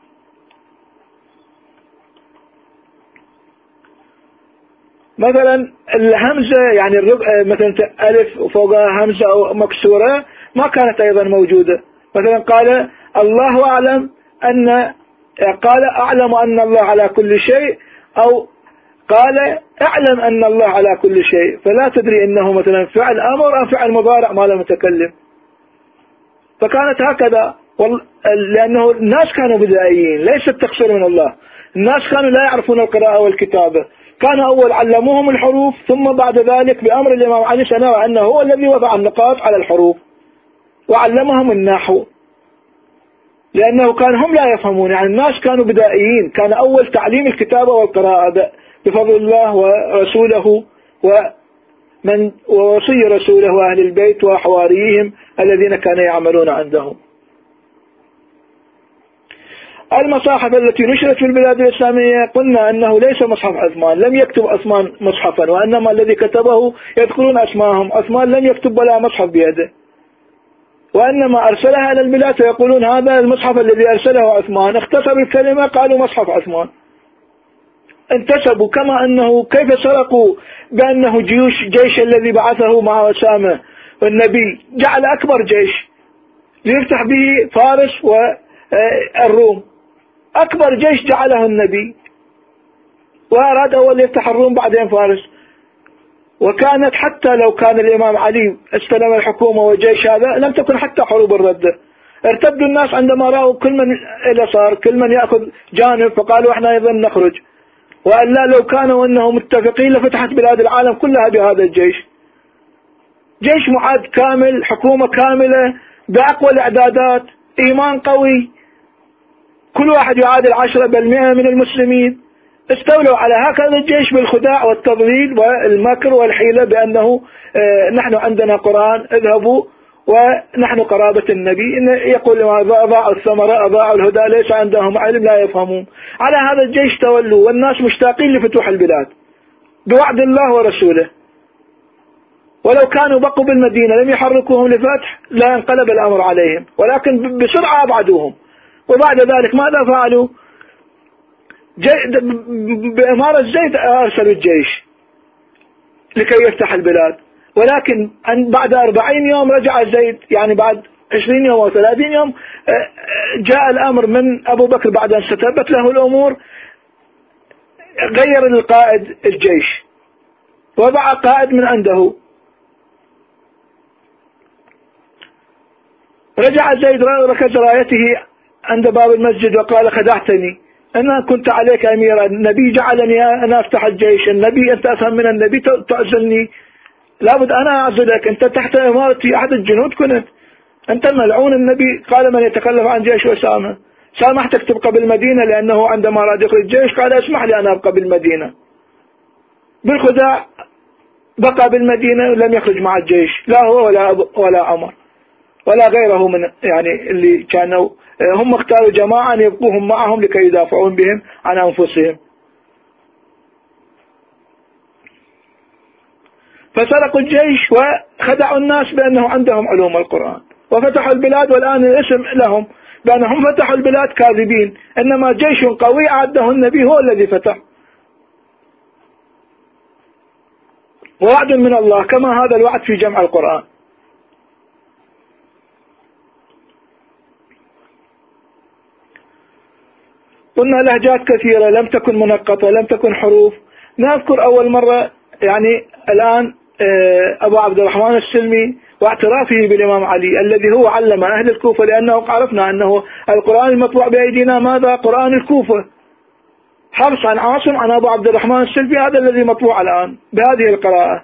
مثلا الهمزة يعني مثلا ألف وفوقها همزة أو مكسورة ما كانت أيضا موجودة. مثلا قال الله أعلم قال أعلم أن الله على كل شيء، أو قال اعلم أن الله على كل شيء، فلا تدري إنه مثلا فعل أمر أو فعل مضارع ما له متكلم. فكانت هكذا، لأنه الناس كانوا بدائيين، ليس التقصير من الله، الناس كانوا لا يعرفون القراءة والكتابة، كانوا أول علموهم الحروف، ثم بعد ذلك بأمر الإمام علي سنرى أنه هو الذي وضع النقاط على الحروف وعلمهم النحو، لأنه كان هم لا يفهمون، يعني الناس كانوا بدائيين. كان أول تعليم الكتابة والقراءة بفضل الله ورسوله ووصي رسوله وأهل البيت وحواريهم الذين كانوا يعملون عندهم. المصاحف التي نشرت في البلاد الإسلامية قلنا أنه ليس مصحف عثمان، لم يكتب عثمان مصحفا، وإنما الذي كتبه يذكرون أسماءهم، عثمان لم يكتب ولا مصحف بيده، وإنما أرسلها إلى البلاد فيقولون هذا المصحف الذي أرسله عثمان، اختصر الكلمة قالوا مصحف عثمان. انتسبوا كما أنه كيف سرقوا بأنه جيش الذي بعثه مع أسامة والنبي جعل أكبر جيش ليفتح به فارس والروم، أكبر جيش جعله النبي، وأراد أول يفتح الروم بعدين فارس. وكانت حتى لو كان الإمام علي استلم الحكومة والجيش هذا لم تكن حتى حروب الردة. ارتدوا الناس عندما رأوا كل من إلى صار كل من يأخذ جانب، فقالوا احنا أيضا نخرج. وألا لو كانوا أنهم متفقين لفتحت بلاد العالم كلها بهذا الجيش. جيش معد كامل، حكومة كاملة بأقوى الإعدادات، إيمان قوي، كل واحد يعادل 10% من المسلمين. استولوا على هكذا الجيش بالخداع والتضليل والمكر والحيلة بأنه نحن عندنا قرآن، اذهبوا ونحن قرابة النبي. يقول أضاعوا الثمرة أضاعوا الهدى، ليس عندهم علم لا يفهمون. على هذا الجيش تولوا والناس مشتاقين لفتوح البلاد بوعد الله ورسوله. ولو كانوا بقوا بالمدينة لم يحركوهم لفتح لا انقلب الأمر عليهم، ولكن بسرعة أبعدوهم. وبعد ذلك ماذا فعلوا؟ بإمارة زيد أرسلوا الجيش لكي يفتح البلاد، ولكن بعد 40 يوم رجع زيد، يعني بعد 20 يوم أو 30 يوم جاء الأمر من أبو بكر بعد أن ستبت له الأمور، غير القائد الجيش وضع قائد من عنده. رجع زيد ركز رايته عند باب المسجد وقال خدعتني، أنا كنت عليك أميرا، النبي جعلني أنا أفتح الجيش، النبي أنت أفهم من النبي تعزلني، لابد أنا أعزلك، أنت تحت إمارتي أحد الجنود كنت، أنت الملعون. النبي قال من يتكلف عن جيش أسامة، سامحتك تبقى بالمدينة لأنه عندما أراد يخرج الجيش قال اسمح لي أنا أبقى بالمدينة. بالخداع بقى بالمدينة ولم يخرج مع الجيش، لا هو ولا عمر ولا غيره من يعني اللي كانوا هم اختاروا جماعة يبقوهم معهم لكي يدافعون بهم عن أنفسهم. فسرقوا الجيش وخدعوا الناس بأنه عندهم علوم القرآن وفتحوا البلاد، والآن الاسم لهم بأنهم فتحوا البلاد كاذبين، إنما جيش قوي أعده النبي هو الذي فتح. ووعد من الله كما هذا الوعد في جمع القرآن. قلنا لهجات كثيرة لم تكن منقطة، لم تكن حروف. نذكر أول مرة يعني الآن أبو عبد الرحمن السلمي واعترافه بالإمام علي الذي هو علم أهل الكوفة، لأنه عرفنا أنه القرآن المطبوع بأيدينا ماذا؟ قرآن الكوفة، حفص عن عاصم عن أبو عبد الرحمن السلمي، هذا الذي مطبوع الآن بهذه القراءة.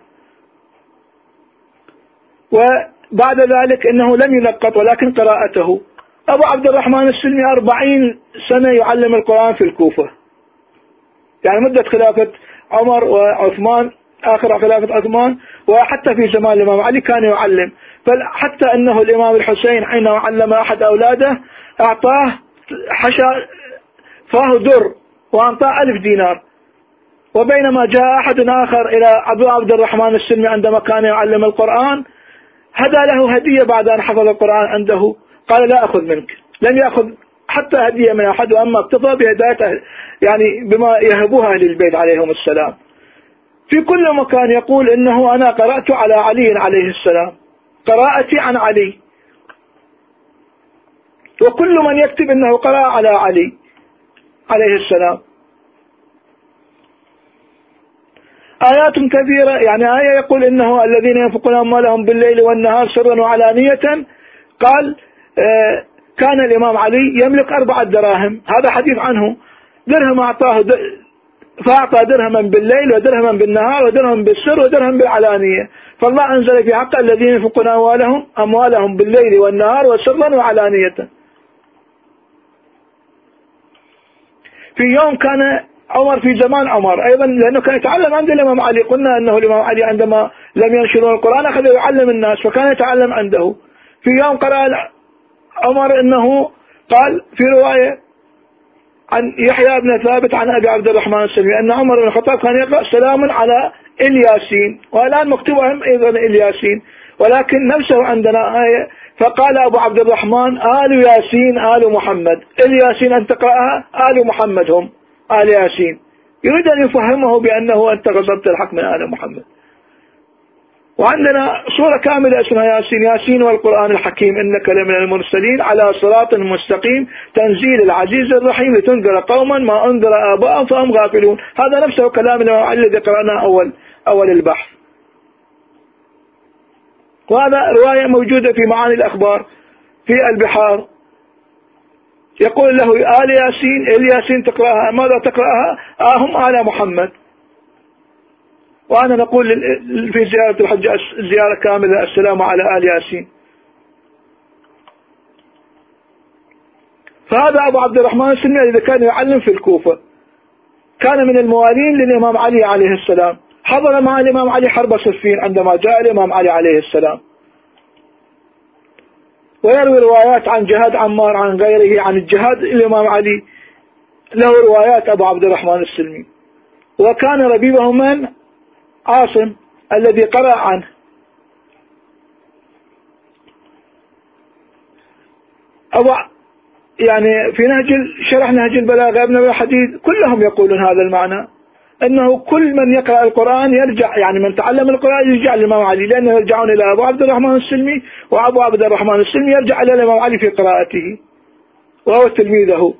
وبعد ذلك إنه لم ينقط ولكن قراءته. أبو عبد الرحمن السلمي 40 سنة يعلم القرآن في الكوفة، يعني مدة خلافة عمر وعثمان، آخر خلافة عثمان، وحتى في زمان الإمام علي كان يعلم. حتى أنه الإمام الحسين حين علم أحد أولاده أعطاه حشى فاه در وأعطاه 1000 دينار. وبينما جاء أحد آخر إلى أبو عبد الرحمن السلمي عندما كان يعلم القرآن هدى له هدية بعد أن حفظ القرآن عنده، قال لا أخذ منك، لم يأخذ حتى هدية من أحد، وأما اكتفى بهدايته يعني بما يهبوها للبيت عليهم السلام. في كل مكان يقول إنه أنا قرأت على علي عليه السلام، قراءتي عن علي، وكل من يكتب إنه قرأ على علي عليه السلام. آيات كثيرة، يعني آية يقول إنه الذين ينفقون أموالهم بالليل والنهار سرا وعلانية، قال كان الإمام علي يملك 4 دراهم، هذا حديث عنه، درهم أعطاه فأعطى درهما بالليل ودرهما بالنهار ودرهم بالسر ودرهم بالعلانية. فالله أنزل في حق الذين ينفقون أموالهم بالليل والنهار وسرا وعلانية. في يوم كان عمر في زمان عمر أيضا، لأنه كان يتعلم عند الإمام علي، قلنا أنه الإمام علي عندما لم ينشرون القرآن أخذ يعلم الناس، فكان يتعلم عنده. في يوم قرأ عمر أنه قال في رواية عن يحيى بن ثابت عن أبي عبد الرحمن السلمي أن عمر بن الخطاب كان يقرأ سلام على الياسين، والآن مكتوبهم أيضا الياسين، ولكن نفسه عندنا آية، فقال أبو عبد الرحمن آل ياسين آل محمد، الياسين أن تقرأها آل محمد هم آل ياسين، يريد أن يفهمه بأنه أنت غضبت الحق من آل محمد. وعندنا سورة كاملة اسمها ياسين: ياسين والقرآن الحكيم إنك لمن المرسلين على صراط مستقيم تنزيل العزيز الرحيم لتنذر قوما ما أنذر آباءهم فهم غافلون. هذا نفسه كلام الإمام علي الذي قرأناه أول البحث. وهذا رواية موجودة في معاني الأخبار في البحار، يقول له آل ياسين: الياسين تقرأها، ماذا تقرأها؟ هم آل محمد. وأنا نقول في زيارة الحج زيارة كاملة: السلام على آل ياسين. فهذا أبو عبد الرحمن السلمي الذي كان يعلم في الكوفة، كان من الموالين للإمام علي عليه السلام، حضر مع الإمام علي حرب صفين عندما جاء الإمام علي عليه السلام، ويروي روايات عن جهاد عمار عن غيره عن الجهاد الإمام علي، له روايات أبو عبد الرحمن السلمي. وكان ربيبه من؟ عاصم الذي قرأ عنه. يعني في شرح نهج البلاغة ابن أبي حديد كلهم يقولون هذا المعنى، أنه كل من يقرأ القرآن يرجع، يعني من تعلم القرآن يرجع للإمام علي، لأنه يرجعون إلى أبو عبد الرحمن السلمي، وأبو عبد الرحمن السلمي يرجع إلى الإمام علي في قراءته وهو تلميذه.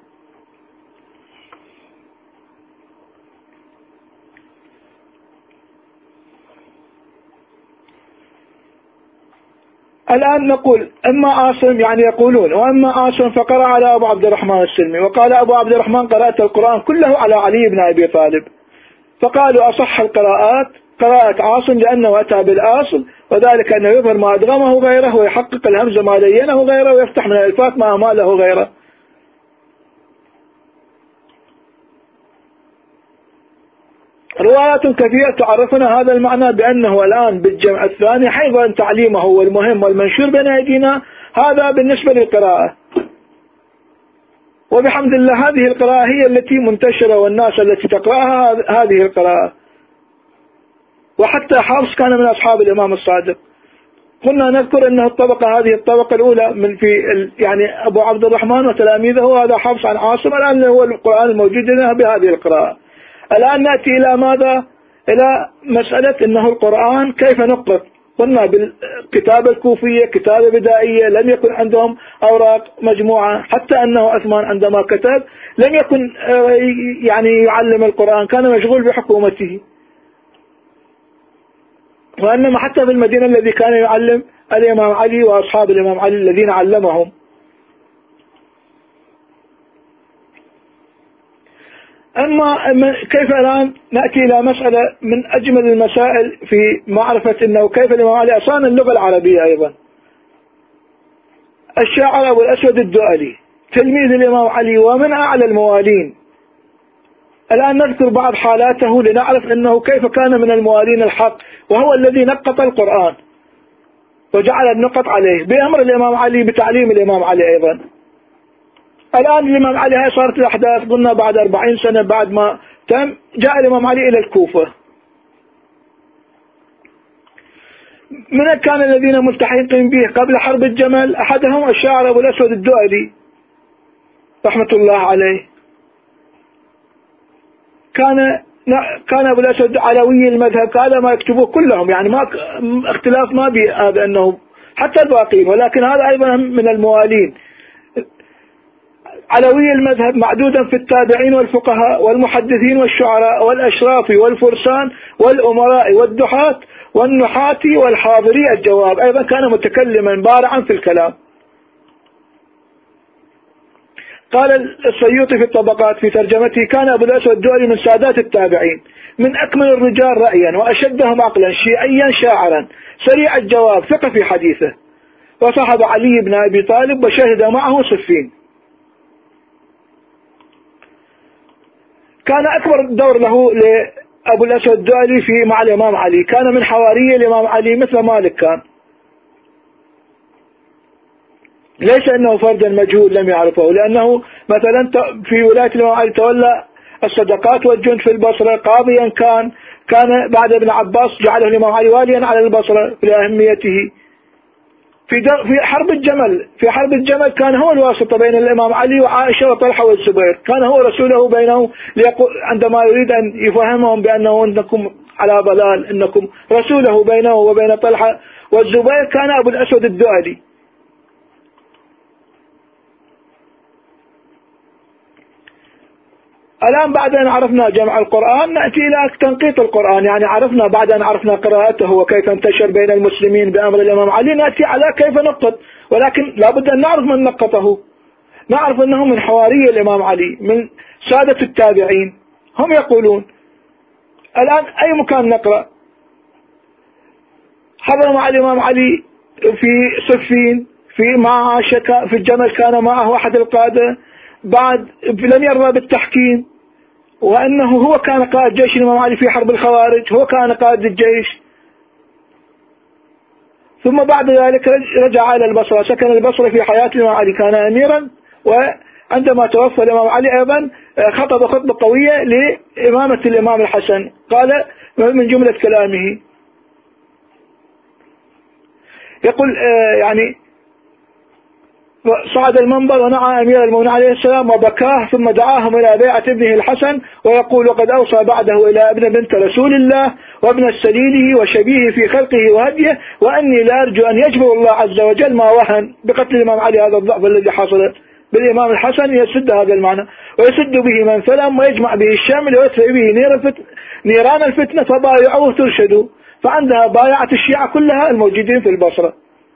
الآن نقول أما عاصم، يعني يقولون وأما عاصم فقرأ على أبو عبد الرحمن السلمي، وقال أبو عبد الرحمن: قرأت القرآن كله على علي بن أبي طالب. فقالوا أصح القراءات قراءة عاصم لأنه أتى بالأصل، وذلك أنه يظهر ما أدغمه غيره ويحقق الهمز ما لينه غيره ويفتح من الألفات ما أماله غيره. روايات كثيرة تعرفنا هذا المعنى بأنه الآن بالجمع الثاني حيث تعليمه والمهم والمنشور بين أيدينا. هذا بالنسبة للقراءة، وبحمد الله هذه القراءة هي التي منتشرة، والناس التي تقرأها هذه القراءة. وحتى حفص كان من أصحاب الإمام الصادق. كنا نذكر أنه هذه الطبقة الأولى من يعني أبو عبد الرحمن وتلاميذه، هذا حفص عن عاصم، الآن هو القرآن الموجود لنا بهذه القراءة. الآن نأتي إلى ماذا؟ إلى مسألة أنه القرآن كيف نقرأ. قلنا بالكتابة الكوفية كتابة بدائية، لم يكن عندهم أوراق مجموعة، حتى أنه عثمان عندما كتب لم يكن يعني يعلم القرآن، كان مشغول بحكومته، وإنما حتى في المدينة الذي كان يعلم الإمام علي وأصحاب الإمام علي الذين علمهم. أما كيف الآن نأتي إلى مسألة من أجمل المسائل في معرفة أنه كيف الإمام علي أصان اللغة العربية أيضا. الشاعر أبو الأسود الدؤلي تلميذ الإمام علي ومن أعلى الموالين. الآن نذكر بعض حالاته لنعرف أنه كيف كان من الموالين الحق، وهو الذي نقط القرآن وجعل النقط عليه بأمر الإمام علي بتعليم الإمام علي أيضا. الآن الإمام علي هاي صارت الأحداث قلنا بعد 40 سنة بعد ما تم جاء الإمام علي إلى الكوفة. من كان الذين ملتحقين به قبل حرب الجمل؟ أحدهم الشاعر أبو الأسود الدؤلي رحمة الله عليه. كان أبو الأسود علوي المذهب، هذا ما يكتبوه كلهم، يعني ما اختلاف ما هذا أنه حتى الباقين، ولكن هذا أيضا من الموالين. علوي المذهب معدودا في التابعين والفقهاء والمحدثين والشعراء والأشراف والفرسان والأمراء والدحاة والنحاة والحاضري الجواب، أيضا كان متكلما بارعا في الكلام. قال السيوطي في الطبقات في ترجمته: كان أبو الأسود الدؤلي من سادات التابعين، من أكمل الرجال رأيا وأشدهم عقلا، شيعيا شاعرا سريع الجواب، ثقة في حديثه، وصحب علي بن أبي طالب وشهد معه صفين. كان أكبر دور له لأبو الأسود الدؤلي مع الإمام علي، كان من حواري الإمام علي مثل مالك كان، ليس أنه فردا مجهول لم يعرفه، لأنه مثلا في ولاية الإمام علي تولى الصدقات والجند في البصرة، قاضيا كان بعد ابن عباس جعله الإمام علي واليا على البصرة لأهميته. في حرب الجمل كان هو الواسطة بين الإمام علي وعائشة وطلحة والزبير، كان هو رسوله بينه عندما يريد أن يفهمهم بأنه أنكم على ضلال، إنكم رسوله بينه وبين طلحة والزبير كان أبو الأسود الدؤلي. الآن بعد أن عرفنا جمع القرآن نأتي إلى تنقيط القرآن، يعني عرفنا بعد أن عرفنا قراءته وكيف انتشر بين المسلمين بأمر الإمام علي، نأتي على كيف نقط، ولكن لابد أن نعرف من نقطه. نعرف أنه من حواري الإمام علي، من سادة التابعين، هم يقولون. الآن أي مكان نقرأ؟ حضر مع الإمام علي في صفين، في معاشة في الجمل كان معه أحد القادة، بعد لم يرضى بالتحكيم، وأنه هو كان قائد جيش الإمام علي في حرب الخوارج، هو كان قائد الجيش. ثم بعد ذلك رجع إلى البصرة، سكن البصرة في حياة الإمام علي، كان أميرا، وعندما توفى الإمام علي أيضا خطب خطبة قوية لإمامة الإمام الحسن. قال من جملة كلامه يقول يعني صعد المنبر ونعى أمير المؤمنين عليه السلام وبكاه، ثم دعاهم إلى بيعة ابنه الحسن، ويقول وقد أوصى بعده إلى ابن بنت رسول الله وابن السليل وشبيه في خلقه وهديه، وأني لا أرجو أن يجبر الله عز وجل ما وهن بقتل الإمام علي هذا الضعف الذي حصل بالإمام الحسن، يسد هذا المعنى ويسد به من سلم ويجمع به الشمل ويطفئ به نيران الفتنة، فبايعوه ترشدوا. فعندها بايعة الشيعة كلها الموجودين في البصرة.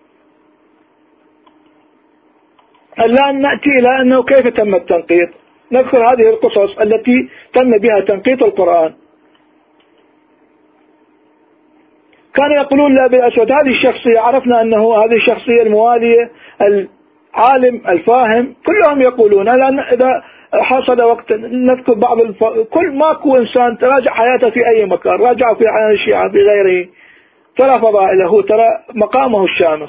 الآن نأتي إلى أنه كيف تم التنقيط. نذكر هذه القصص التي تم بها تنقيط القرآن. كانوا يقولون لأبي الأسود هذه الشخصية، عرفنا أنه هذه الشخصية الموالية العالم الفاهم، كلهم يقولون. الآن إذا حصل وقت نذكر بعض كل ماكو إنسان تراجع حياته في أي مكان، راجعوا في حياة الشيعة في غيره، ترى فضائله، ترى مقامه الشامخ.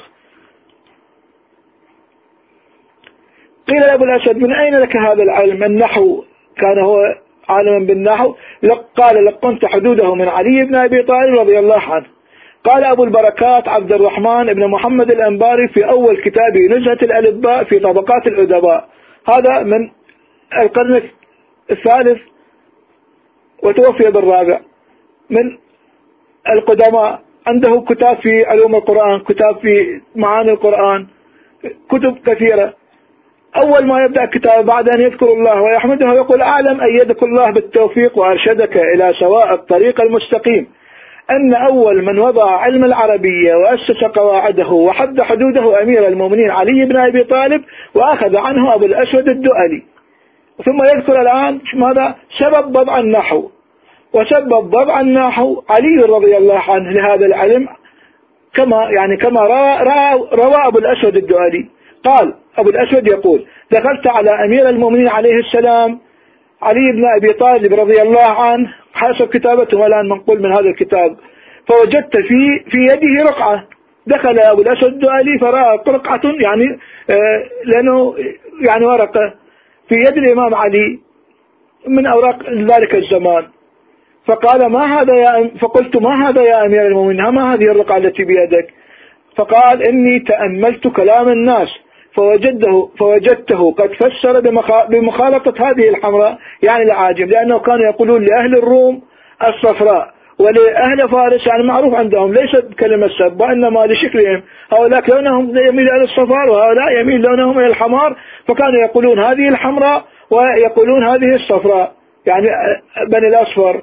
قيل لأبو الأسود من أين لك هذا العلم؟ النحو، كان هو عالما بالنحو. قال لقنت حدوده من علي بن أبي طالب رضي الله عنه. قال أبو البركات عبد الرحمن بن محمد الأنباري في أول كتابه نزهة الألباء في طبقات الأدباء، هذا من القرن الثالث وتوفي بالرابع، من القدماء. عنده كتاب في علوم القرآن، كتاب في معاني القرآن، كتب كثيرة. أول ما يبدأ كتاب بعد أن يذكر الله ويحمده يقول أعلم أيدك الله بالتوفيق وأرشدك إلى سواء الطريق المستقيم، أن أول من وضع علم العربية وأسس قواعده وحد حدوده أمير المؤمنين علي بن أبي طالب، وأخذ عنه أبو الأسود الدؤلي. ثم يذكر الآن ماذا؟ سبب وضع النحو، وسبب وضع النحو علي رضي الله عنه لهذا العلم، كما روى أبو الأسود الدؤلي. قال أبو الأسود يقول دخلت على أمير المؤمنين عليه السلام علي بن أبي طالب رضي الله عنه حسب كتابته الآن منقول من هذا الكتاب، فوجدت في يده رقعة. دخل أبو الأسود الدؤلي فرأى رقعة، يعني لأنه يعني ورقة في يد الإمام علي من أوراق ذلك الزمان. فقال فقلت ما هذا يا أمير المؤمنين؟ ما هذه الرقعة التي بيدك؟ فقال إني تأملت كلام الناس فوجدته قد فسر بمخالطة هذه الحمراء، يعني العاجم، لأنه كانوا يقولون لأهل الروم الصفراء ولأهل فارس، يعني معروف عندهم ليست كلمة سب، وإنما لشكلهم، هؤلاء لونهم يميل إلى الصفار وهؤلاء يميل لونهم إلى الحمار، فكانوا يقولون هذه الحمراء ويقولون هذه الصفراء، يعني بني الأصفر.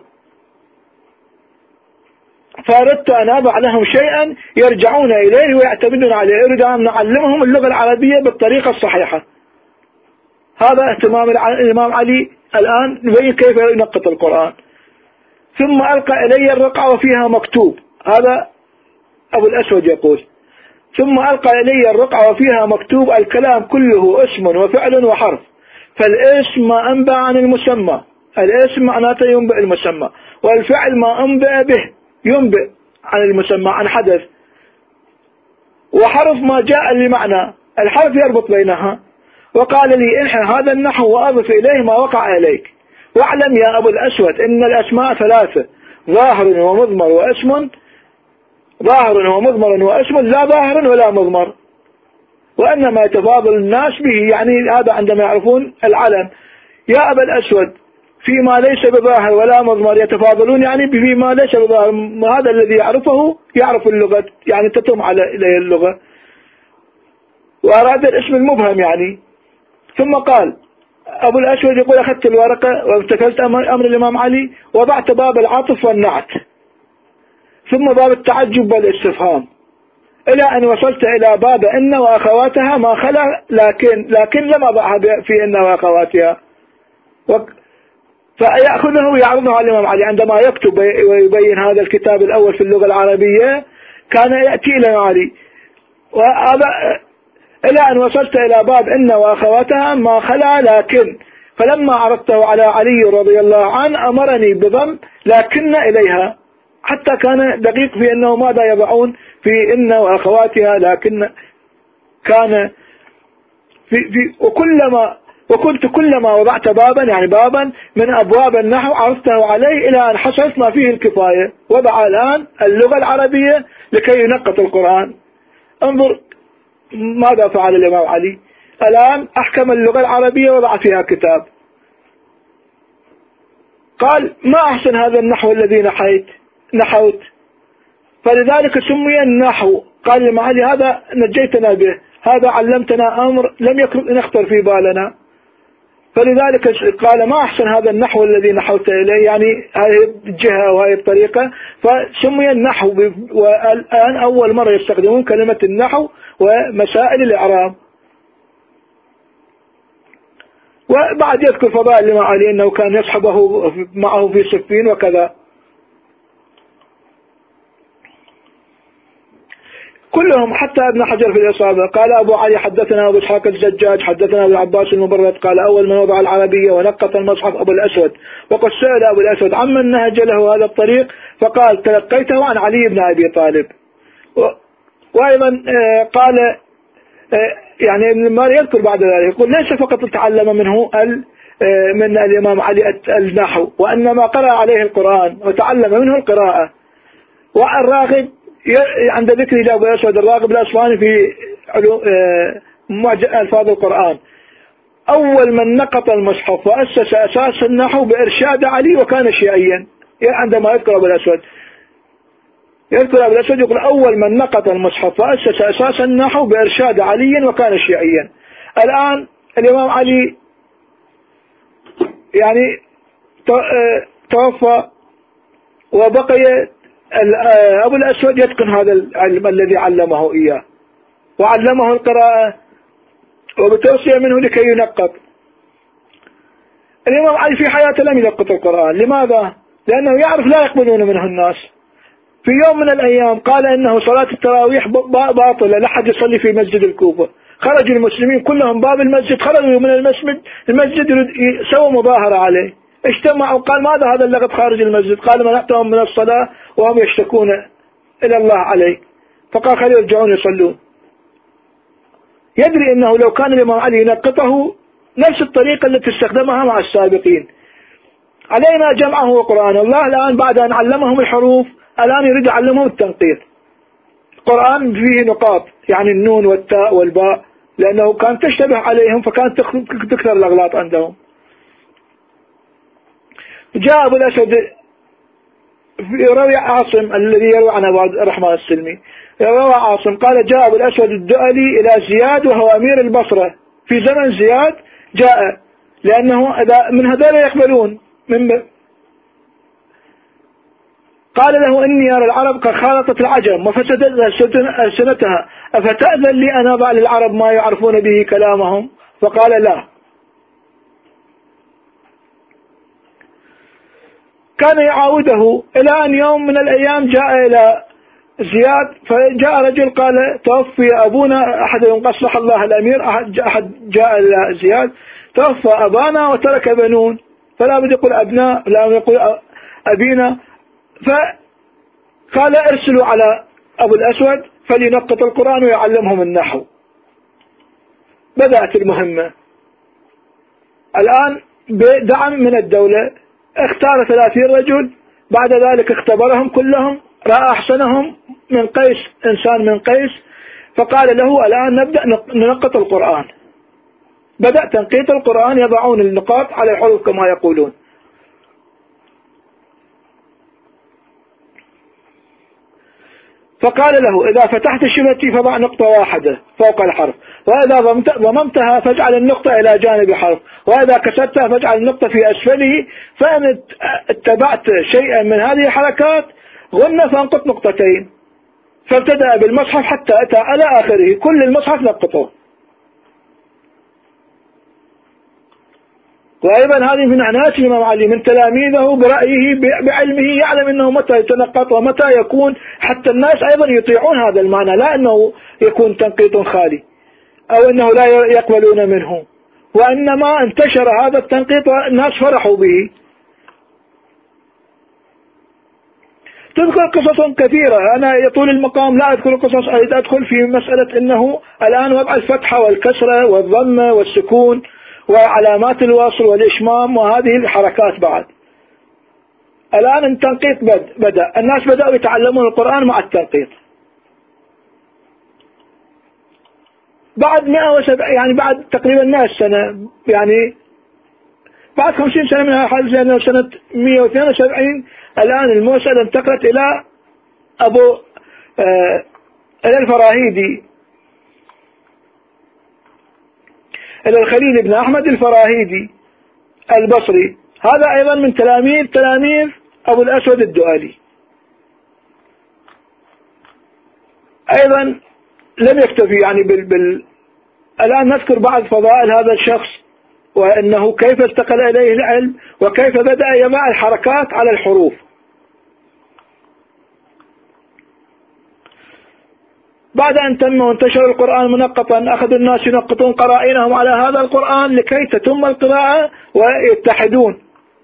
فأردت أن أضع لهم شيئا يرجعون إليه ويعتمدون عليه، أريد أن نعلمهم اللغة العربية بالطريقة الصحيحة. هذا اهتمام الإمام علي. الآن نبين كيف ينقط القرآن. ثم ألقى إلي الرقعة وفيها مكتوب، هذا أبو الأسود يقول، ثم ألقى إلي الرقعة وفيها مكتوب الكلام كله اسم وفعل وحرف، فالاسم ما أنبأ عن المسمى، الاسم معناته ينبئ المسمى، والفعل ما أنبأ به ينبئ عن المسمى عن حدث، وحرف ما جاء لمعنى، الحرف يربط بينها. وقال لي انحى هذا النحو وأضف إليه ما وقع إليك، واعلم يا أبو الأسود إن الأسماء ثلاثة، ظاهر ومضمر واسم، ظاهر ومضمر واسم لا ظاهر ولا مضمر، وإنما يتفاضل الناس به، يعني هذا عندما يعرفون العلم. يا أبا الأسود فيما ليس بظاهر ولا مضمر يتفاضلون، يعني فيما ليس بظاهر، هذا الذي يعرفه يعرف اللغة، يعني تتم عليه اللغة، وأراد الاسم المبهم يعني. ثم قال أبو الأسود يقول أخذت الورقة وابتكلت أمر الإمام علي، وضعت باب العطف والنعت، ثم باب التعجب والاستفهام، إلى أن وصلت إلى باب إن وأخواتها ما خلا، لكن لم أضعها في إن وأخواتها. فيأخذه يعرضه على الإمام علي عندما يكتب ويبين هذا الكتاب الأول في اللغة العربية، كان يأتي إلى الإمام علي إلى أن وصلت إلى باب إن وأخواتها ما خلا لكن، فلما عرضته على علي رضي الله عنه أمرني بضم لكن إليها، حتى كان دقيق في أنه ماذا يضعون في إن وأخواتها، لكن كان وكنت كلما وضعت بابا، يعني بابا من أبواب النحو عرضته عليه إلى أن حصلت ما فيه الكفاية. وضع الآن اللغة العربية لكي ينقط القرآن. انظر ماذا فعل الإمام علي الآن، أحكم اللغة العربية وضع فيها كتاب. قال ما أحسن هذا النحو الذي نحوت، فلذلك سمي النحو. قال الإمام علي هذا نجيتنا به، هذا علمتنا أمر لم يكن نخطر في بالنا، فلذلك قال ما أحسن هذا النحو الذي نحوت إليه، يعني هذه الجهة وهذه الطريقة، فسمي النحو. والآن أول مرة يستخدمون كلمة النحو ومسائل الإعراب. وبعد يذكر فضائل الإمام علي أنه كان يصحبه معه في صفين وكذا. كلهم حتى ابن حجر في الإصابة قال أبو علي حدثنا أبو إسحاق الزجاج حدثنا أبو العباس المبرد قال أول من وضع العربية ونقط المصحف أبو الأسود، وقد سأل أبو الأسود عمن نهج له هذا الطريق، فقال تلقيته عن علي بن أبي طالب. وأيضا قال يعني ما يذكر بعد ذلك يقول ليس فقط تعلم منه من الإمام علي النحو، وإنما قرأ عليه القرآن وتعلم منه القراءة. والراغب عند ذكر أبو الأسود الراغب الأصفهاني في ألفاظ القرآن أول من نقط المصحف وأسس أساس النحو بإرشاد علي وكان شيعيا. عندما يذكر أبو الأسود يقول أول من نقط المصحف وأسس أساس النحو بإرشاد علي وكان شيعيا. الآن الإمام علي يعني توفى، وبقي أبو الأسود يتقن هذا العلم الذي علمه إياه، وعلمه القراءة وبتوصية منه لكي ينقط. الإمام علي في حياته لم ينقط القرآن. لماذا؟ لأنه يعرف لا يقبلون منه الناس. في يوم من الأيام قال إنه صلاة التراويح باطلة، لا أحد يصلي في مسجد الكوفة. خرج المسلمين كلهم باب المسجد، خرجوا من المسجد سووا مظاهرة عليه، اجتمعوا قال ماذا هذا اللغط خارج المسجد؟ قال منعتهم من الصلاة وهم يشتكون إلى الله عليه، فقال خليهم يرجعون يصلون. يدري أنه لو كان الإمام علي ينقطه نفس الطريقة التي استخدمها مع السابقين. علينا جمعه وقرآن. الله الآن بعد أن علمهم الحروف الآن يريد يعلمهم التنقيط. القرآن فيه نقاط، يعني النون والتاء والباء، لأنه كانت تشتبه عليهم فكانت تكثر الأغلاط عندهم. جاء أبو الأسود روي عاصم الذي يروي عن أبو الرحمن السلمي، روى عاصم قال جاء أبو الأسود الدؤلي إلى زياد وهو أمير البصرة في زمن زياد، جاء لأنه من هذول يقبلون قال له إني أرى العرب قد خالطت العجم وفسدت ألسنتها، أفتأذن لي أن أضع للعرب ما يعرفون به كلامهم؟ فقال لا. كان يعاوده إلى أن يوم من الأيام جاء إلى زياد، فجاء رجل قال توفي أبونا، أحد قصح الله الأمير، أحد جاء إلى زياد توفى أبانا وترك بنون، فلا بد يقول أبناء، لا بد يقول أبينا. فقال ارسلوا على أبو الأسود فلينقط القرآن ويعلمهم النحو. بدأت المهمة الآن بدعم من الدولة، اختار 30 رجل، بعد ذلك اختبرهم كلهم، رأى أحسنهم من قيس، إنسان من قيس، فقال له الآن نبدأ ننقط القرآن. بدأ تنقيط القرآن، يضعون النقاط على الحروف كما يقولون. فقال له إذا فتحت شبهتي فضع نقطة واحدة فوق الحرف، وإذا ضممتها فاجعل النقطة إلى جانب حرف، وإذا كسرتها فاجعل النقطة في أسفله، فإن اتبعت شيئا من هذه الحركات غن فانقط نقطتين. فابتدأ بالمصحف حتى أتى على آخره، كل المصحف نقطه. وأيضا هذه من عناية الإمام علي من تلاميذه برأيه بعلمه، يعلم أنه متى يتنقط ومتى يكون، حتى الناس أيضا يطيعون هذا المعنى، لا أنه يكون تنقيط خالي أو أنه لا يقبلون منه، وإنما انتشر هذا التنقيط والناس فرحوا به. تذكر قصص كثيرة، أنا يطول المقام لا أذكر قصص، أدخل في مسألة أنه الآن وضع الفتحة والكسرة والضمة والسكون وعلامات الوصل والإشمام وهذه الحركات. بعد الآن التنقيط بدأ، الناس بدأوا يتعلمون القرآن مع التنقيط. بعد 170 يعني بعد تقريبا 100 سنة، يعني بعد 50 سنة من هذا سنة 172 الآن المسألة انتقلت إلى إلى الفراهيدي، إلى الخليل بن أحمد الفراهيدي البصري، هذا أيضا من تلاميذ أبو الأسود الدؤلي. أيضا لم يكتفي يعني الآن نذكر بعض فضائل هذا الشخص، وأنه كيف انتقل إليه العلم وكيف بدأ يضع الحركات على الحروف. بعد أن تم وانتشر القرآن منقطا أخذ الناس ينقطون قرائنهم على هذا القرآن لكي تتم القراءة ويتحدون.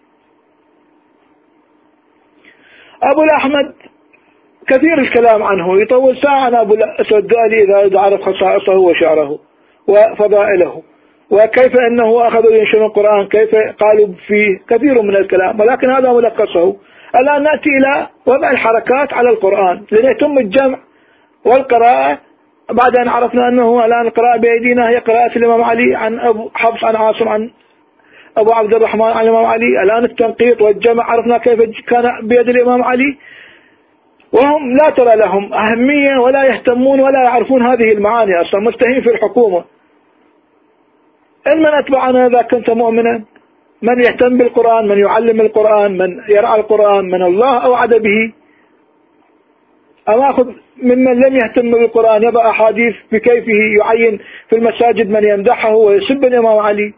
أبو الأحمد كثير الكلام عنه، يطول ساعة عن أبو الأسود الدؤلي إذا عرف خصائصه وشعره وفضائله وكيف أنه أخذوا ينشرون القرآن، كيف قالوا فيه كثير من الكلام، ولكن هذا ملخصه. الآن نأتي إلى وضع الحركات على القرآن ليتم الجمع والقراءة. بعد أن عرفنا أنه الآن القراءة بأيدينا هي قراءة الإمام علي عن أبو حفص عن عاصم عن أبو عبد الرحمن عن الإمام علي، الآن التنقيط والجمع عرفنا كيف كان بيد الإمام علي، وهم لا ترى لهم أهمية ولا يهتمون ولا يعرفون هذه المعاني أصلا، مستهين في الحكومة. من أتبعنا إذا كنت مؤمنا، من يهتم بالقرآن، من يعلم القرآن، من يرعى القرآن، من الله أوعد به. أما أخذ ممن لم يهتم بالقرآن يضع أحاديث بكيفه، يعين في المساجد من يمدحه ويسب الإمام علي.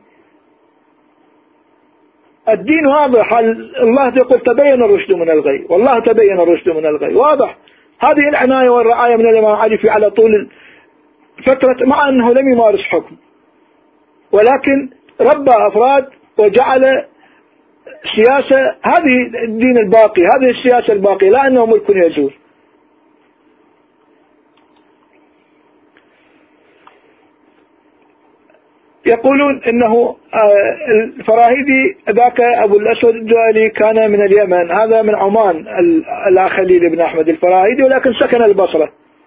الدين واضح، الله يقول تبين الرشد من الغي، والله تبين الرشد من الغي، واضح. هذه العناية والرعاية من الإمام علي في على طول فترة، مع أنه لم يمارس حكم، ولكن ربى أفراد وجعل سياسة، هذه الدين الباقي، هذه السياسة الباقية، لا أنه ملك يزول. يقولون إنه الفراهيدي ذاك أبو الأسود الدؤلي كان من اليمن، هذا من عمان الخليل بن أحمد الفراهيدي، ولكن سكن البصرة.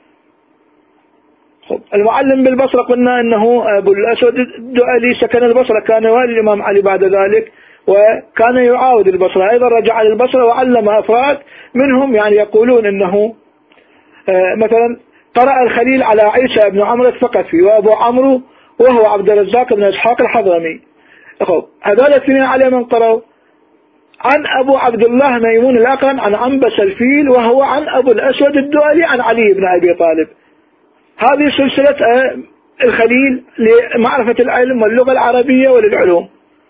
المعلم بالبصرة قلنا أنه أبو الأسود الدؤلي سكن البصرة، كان والي الإمام علي بعد ذلك، وكان يعاود البصرة، أيضا رجع للبصرة وعلم أفراد منهم. يعني يقولون أنه مثلا قرأ الخليل على عيسى بن عمرو الثقفي، وأبو عمرو وهو عبد الرزاق بن إسحاق الحضرمي. هذول الاثنين على من قرأوا عن أبو عبد الله ميمون الأقرن عن عنبس الفيل، وهو عن أبو الأسود الدؤلي عن علي بن أبي طالب. هذه سلسلة الخليل لمعرفة العلم واللغة العربية وللعلوم.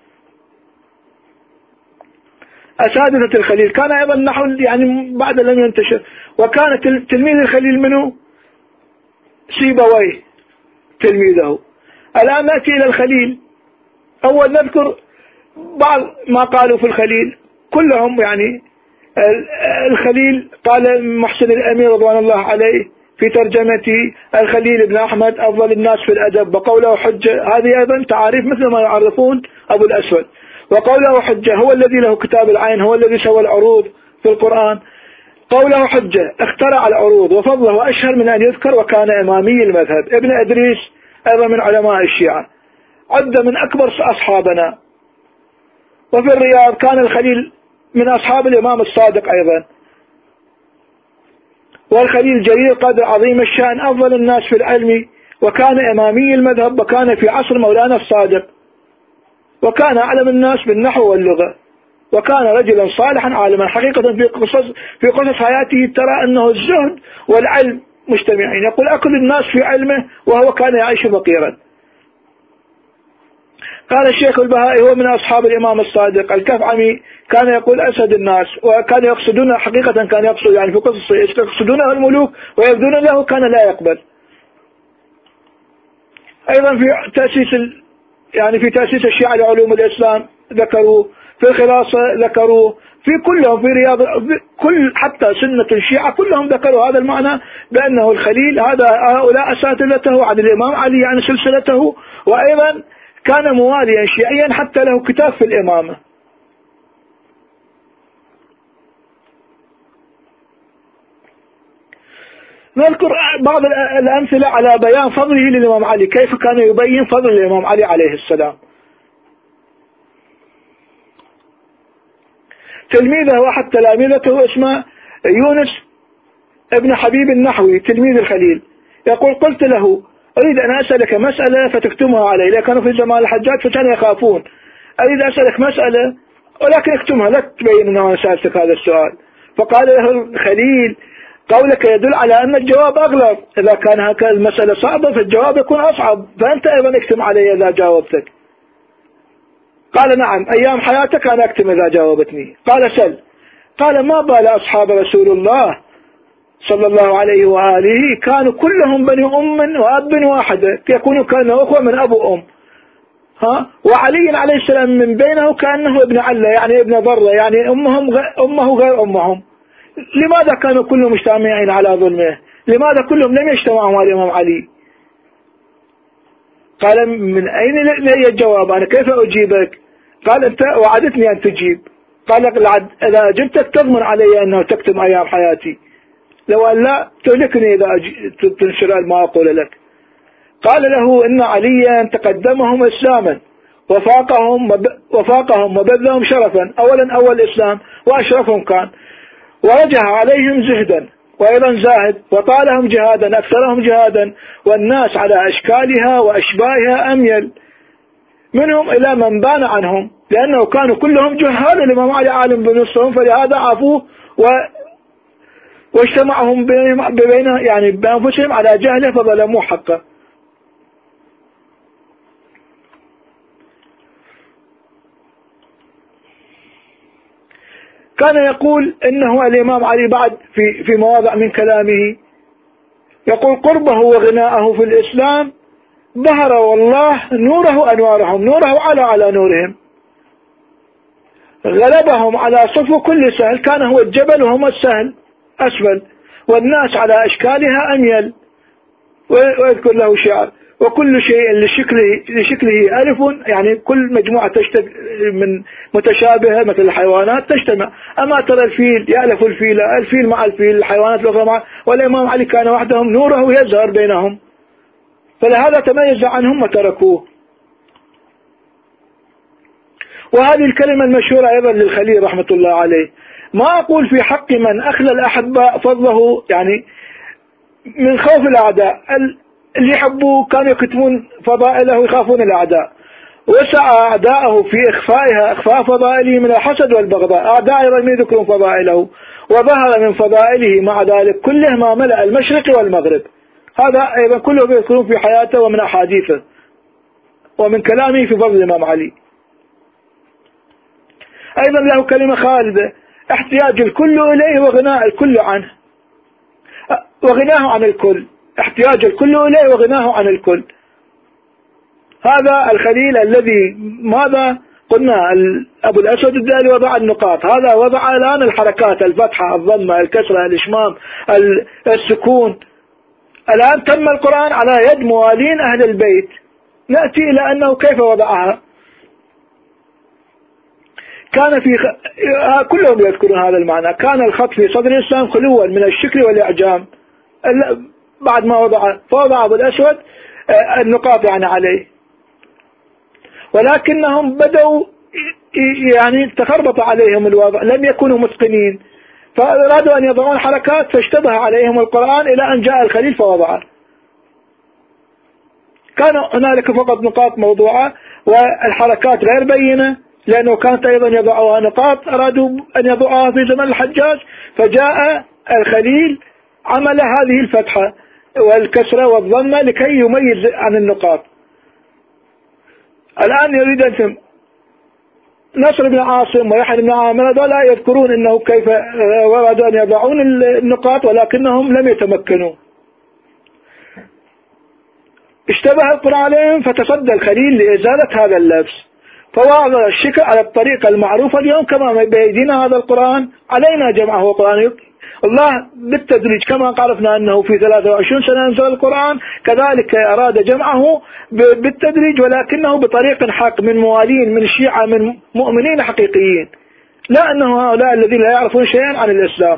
أساتذة الخليل كان أيضا نحو يعني بعد لم ينتشر، وكان تلميذ الخليل منه سيبويه تلميذه. الآن نأتي إلى الخليل. أول نذكر بعض ما قالوا في الخليل كلهم. يعني الخليل قال محسن الأمير رضوان الله عليه في ترجمته الخليل بن أحمد أفضل الناس في الأدب، وقوله حجة، هذه أيضا تعاريف مثل ما يعرفون أبو الأسود. وقوله حجة هو الذي له كتاب العين، هو الذي سوى العروض في القرآن. قوله حجة اخترع العروض، وفضله أشهر من أن يذكر، وكان إمامي المذهب. ابن إدريس أيضا من علماء الشيعة، عد من أكبر أصحابنا. وفي الرياض كان الخليل من أصحاب الإمام الصادق أيضا. والخليل جليل القدر عظيم الشأن أفضل الناس في العلم، وكان إمامي المذهب، وكان في عصر مولانا الصادق، وكان أعلم الناس بالنحو واللغة، وكان رجلا صالحا عالما. حقيقة في قصص حياته ترى أنه الزهد والعلم مجتمعين. يقول أكل الناس في علمه وهو كان يعيش فقيرا. قال الشيخ البهائي هو من أصحاب الإمام الصادق الكفعمي، كان يقول أسد الناس، وكان يقصدون حقيقة، كان يقصد يعني في قصصه يقصدونه الملوك ويبدون له، كان لا يقبل. أيضا في تأسيس الشيعة لعلوم الإسلام ذكروه، في الخلاصة ذكروه، في كلهم، في رياض، كل حتى سنة الشيعة كلهم ذكروا هذا المعنى، بأنه الخليل هؤلاء أساتذته عن الإمام علي، يعني سلسلته. وأيضا كان مواليا شيعيا حتى له كتاب في الإمامة. نذكر بعض الأمثلة على بيان فضله للإمام علي، كيف كان يبين فضل الإمام علي عليه السلام. تلميذه وأحد تلاميذته اسمه يونس ابن حبيب النحوي تلميذ الخليل، يقول قلت له أريد أن أسألك مسألة فتكتمها علي، لأن كانوا في زمان الحجاج فكانوا يخافون، أريد أسألك مسألة ولكن اكتمها، لا تبين أنه أنا سألتك هذا السؤال. فقال له الخليل قولك يدل على أن الجواب أغلط، إذا كان هكذا المسألة صعبة فالجواب يكون أصعب، فأنت أيضا اكتم علي إذا جاوبتك. قال نعم، أيام حياتك أنا أكتم إذا جاوبتني. قال سل. قال ما بال أصحاب رسول الله صلى الله عليه وآله كانوا كلهم بني أم وأب واحدة، يكونوا كانوا أخوة من أبو أم، وعلي عليه السلام من بينه كأنه ابن علة، يعني ابن ضرة، يعني أمه غير أمهم. لماذا كانوا كلهم مجتمعين على ظلمه؟ لماذا كلهم لم يجتمعوا على الإمام علي؟ قال من أين لي الجواب؟ أنا كيف أجيبك؟ قال أنت وعدتني أن تجيب. قال إذا أجبتك تضمن علي أنه تكتم أيام حياتي، لو أن لا تهلكني إذا تنشر ما أقول لك. قال له إن عليا تقدمهم إسلاما وفاقهم وبذلهم شرفا، أول إسلام وأشرفهم كان، ورجح عليهم زهدا وأيضا زاهد، وطالهم جهادا أكثرهم جهادا، والناس على أشكالها وأشباهها أميل منهم إلى من بان عنهم، لأنه كانوا كلهم جهال. الإمام علي عالم بنصهم، فلهذا عفوه واجتمعهم يعني بأنفسهم على جهله فظلموا حقه. كان يقول إنه الإمام علي بعد في مواضع من كلامه يقول قربه وغناءه في الإسلام ظهر والله نوره أنوارهم، نوره على نورهم، غلبهم على صفو كل سهل، كان هو الجبل وهم السهل أسفل، والناس على أشكالها أميل. ويذكر له شعر وكل شيء لشكله ألف، يعني كل مجموعة من متشابهة مثل الحيوانات تجتمع. أما ترى الفيل يألف الفيل مع الفيل، الحيوانات الأخرى مع، والإمام علي كان وحدهم نوره يزهر بينهم، فلهذا تميز عنهم وتركوه. وهذه الكلمة المشهورة أيضا للخليل رحمة الله عليه، ما أقول في حق من أخلى الأحباء فضله، يعني من خوف الأعداء، اللي يحبوه كانوا يكتمون فضائله ويخافون الأعداء، وسعى أعداءه في إخفاء فضائله من الحسد والبغضاء، أعداء لم يذكرون فضائله، وظهر من فضائله مع ذلك كله ما ملأ المشرق والمغرب. هذا أيضا كله يذكرون في حياته ومن أحاديثه ومن كلامه في فضل الإمام علي. أيضا له كلمة خالدة، احتياج الكل إليه وغناء الكل عنه، وغناه عن الكل، احتياج الكل إليه وغناه عن الكل. هذا الخليل الذي ماذا قلنا أبو الأسود الدالي وضع النقاط، هذا وضع الآن الحركات، الفتحة، الضمة، الكسرة، الإشمام، السكون. الآن تم القرآن على يد موالين أهل البيت، نأتي إلى أنه كيف وضعها. كان كلهم يذكرون هذا المعنى، كان الخط في صدر الإسلام خلوا من الشكل والإعجام، بعد ما فوضع أبو الأسود النقاط يعني عليه، ولكنهم بدأوا يعني تخربط عليهم الوضع، لم يكونوا متقنين، فأرادوا أن يضعون حركات فاشتبه عليهم القرآن إلى أن جاء الخليل فوضعه. كان هنالك فقط نقاط موضوعة والحركات غير بينة، لأنه كانت أيضا يضعوها نقاط أرادوا أن يضعوها في زمن الحجاج، فجاء الخليل عمل هذه الفتحة والكسرة والضمة لكي يميز عن النقاط. الآن يريد أن نصر بن عاصم ويحيى بن عامر لا يذكرون أنه كيف أرادوا أن يضعون النقاط ولكنهم لم يتمكنوا. اشتبه القرآن عليهم فتصدى الخليل لإزالة هذا اللبس، فوضع الشكل على الطريقة المعروفة اليوم كما بيدينا هذا القرآن علينا جمعه قرآن الله بالتدريج، كما عرفنا أنه في 23 سنة أنزل القرآن، كذلك أراد جمعه بالتدريج ولكنه بطريق حق من موالين من الشيعة من مؤمنين حقيقيين، لا أنه هؤلاء الذين لا يعرفون شيئا عن الإسلام.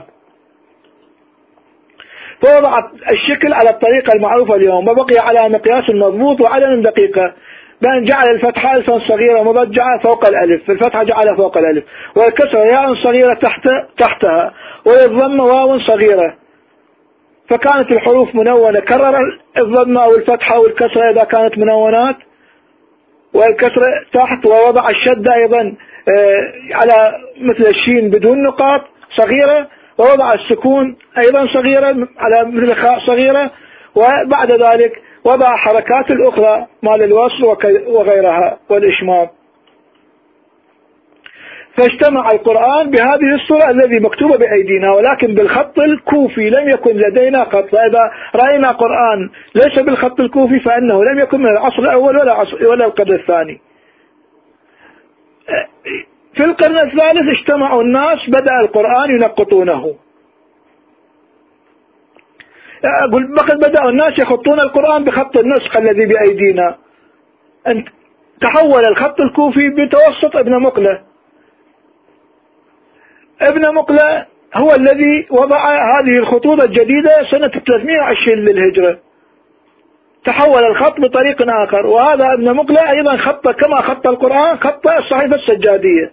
فوضع الشكل على الطريقة المعروفة اليوم وبقي على مقياس مضبوط وعدد دقيقة، بأن جعل الفتحة ألفا صغيرة مضجعة فوق الألف، الفتحة جعلها فوق الألف، والكسرة ياء صغيرة تحتها، والضمة واو صغيرة، فكانت الحروف منونة. كرر الضمة أو الفتحة والكسرة إذا كانت منونات، والكسرة تحت، ووضع الشدة أيضا على مثل الشين بدون نقاط صغيرة، ووضع السكون أيضا صغيرة على مثل الخاء صغيرة، وبعد ذلك وضع حركات الأخرى مال الوصل وغيرها والإشمام. فاجتمع القرآن بهذه الصورة الذي مكتوبة بأيدينا، ولكن بالخط الكوفي لم يكن لدينا خط. فإذا رأينا قرآن ليس بالخط الكوفي فإنه لم يكن من العصر الأول ولا القرن الثاني. في القرن الثالث اجتمعوا الناس، بدأ القرآن ينقطونه. أقول بقد بدأوا الناس يخطون القرآن بخط النسخ الذي بأيدينا. تحول الخط الكوفي بتوسط ابن مقلة. ابن مقلة هو الذي وضع هذه الخطوط الجديدة سنة 320 للهجرة. تحول الخط بطريق آخر، وهذا ابن مقلة أيضا خط كما خط القرآن، خط الصحيفة السجادية،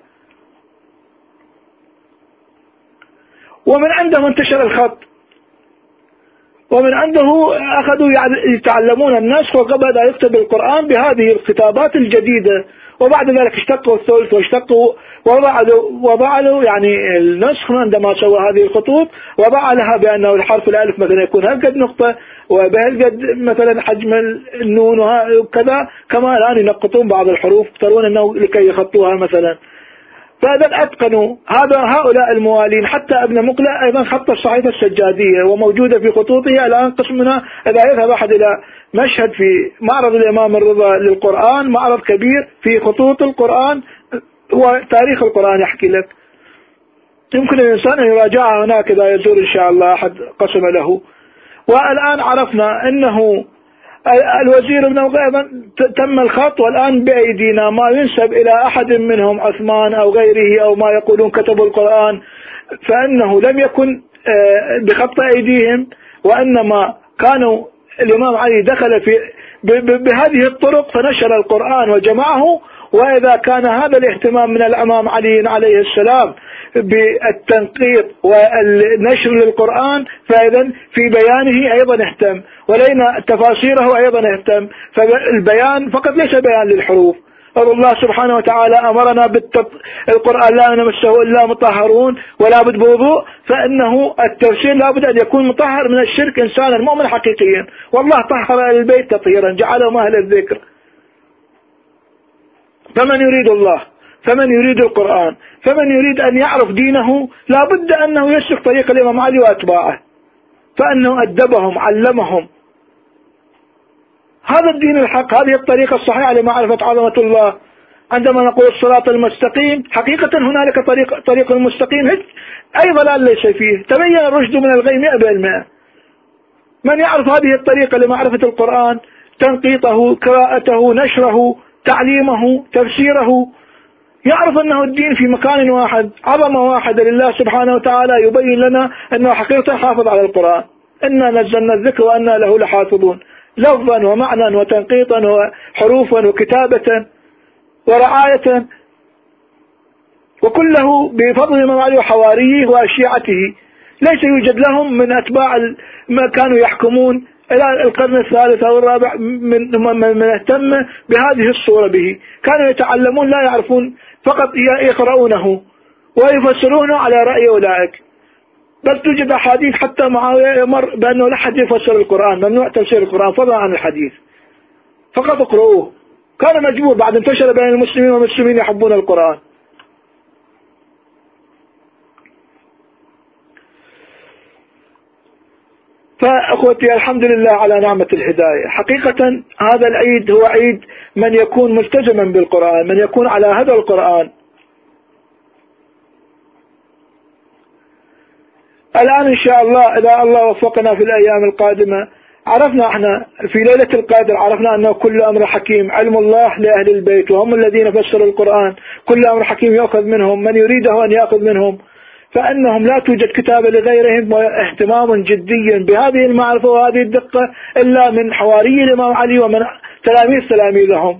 ومن عنده انتشر الخط، ومن عنده أخذوا يتعلمون النسخ، وقبل أن يكتب القرآن بهذه الكتابات الجديدة. وبعد ذلك اشتقوا الثلث واشتقوا وضع له يعني النسخ عندما سوى هذه الخطوط، وضع لها بأنه الحرف الألف مثلا يكون هالقد نقطة، وبهالقد مثلا حجم النون وكذا، كما الآن ينقطون بعض الحروف ترون أنه لكي يخطوها مثلا. فإذا أتقنوا هؤلاء الموالين. حتى ابن مقلة أيضا خط الصحيفة السجادية وموجودة في خطوطه الآن قسم منها. إذا يذهب أحد إلى مشهد في معرض الإمام الرضا للقرآن، معرض كبير في خطوط القرآن وتاريخ القرآن يحكي لك، يمكن الإنسان أن يراجعها هناك إذا يزور إن شاء الله أحد قسم له. والآن عرفنا أنه الوزير ابن مقلة تم الخط، والآن بأيدينا ما ينسب إلى أحد منهم عثمان أو غيره أو ما يقولون كتبوا القرآن، فإنه لم يكن بخط أيديهم، وإنما كانوا الإمام علي دخل في بهذه الطرق فنشر القرآن وجمعه. وإذا كان هذا الاهتمام من الإمام علي عليه السلام بالتنقيط والنشر للقرآن، فإذا في بيانه أيضا اهتم، ولينا تفاسيره أيضا اهتم. فالبيان فقط ليس بيان للحروف. الله سبحانه وتعالى أمرنا القرآن لا نمسه إلا مطهرون ولا بد بوضوء، فإنه التفسير لا بد أن يكون مطهر من الشرك إنسانا مؤمن حقيقيا، والله طهر البيت تطهيرا جعلهم أهل الذكر. فمن يريد الله، فمن يريد القرآن، فمن يريد أن يعرف دينه لا بد أنه يسلك طريق الإمام علي وأتباعه، فأنه أدبهم علمهم. هذا الدين الحق، هذه الطريقة الصحيحة لمعرفة عظمة الله. عندما نقول الصراط المستقيم، حقيقة هنالك طريق المستقيم أي ضلال ليس فيه، تبين الرشد من الغي 100%. من يعرف هذه الطريقة لمعرفة القرآن، تنقيطه، قراءته، نشره، تعليمه، تفسيره، يعرف أنه الدين في مكان واحد، عظمة واحدة لله سبحانه وتعالى، يبين لنا أنه حقيقة حافظ على القرآن. إنا نزلنا الذكر وأنا له لحافظون، لفظا ومعنى وتنقيطا وحروفا وكتابة ورعاية. وكله بفضل الإمام علي وحواريه وشيعته. ليس يوجد لهم من أتباع ما كانوا يحكمون إلى القرن الثالث أو الرابع من اهتم بهذه الصورة به. كانوا يتعلمون لا يعرفون، فقط يقرؤونه ويفسرونه على رأي أولئك. بل توجد أحاديث حتى معاوية يمر بأنه لا حد يفسر القرآن، ممنوع تفسير القرآن فضلا عن الحديث، فقط اقرؤوه. كان مجبور بعد انتشر بين المسلمين والمسلمين يحبون القرآن. فأخوتي الحمد لله على نعمة الهداية. حقيقة هذا العيد هو عيد من يكون ملتزما بالقرآن، من يكون على هدى القرآن. الآن إن شاء الله إذا الله وفقنا في الأيام القادمة، عرفنا احنا في ليلة القدر عرفنا أنه كل أمر حكيم، علم الله لأهل البيت وهم الذين فسروا القرآن، كل أمر حكيم يأخذ منهم من يريده أن يأخذ منهم، فأنهم لا توجد كتابة لغيرهم واهتمام جدي بهذه المعرفة وهذه الدقة إلا من حواري الإمام علي ومن تلاميذهم.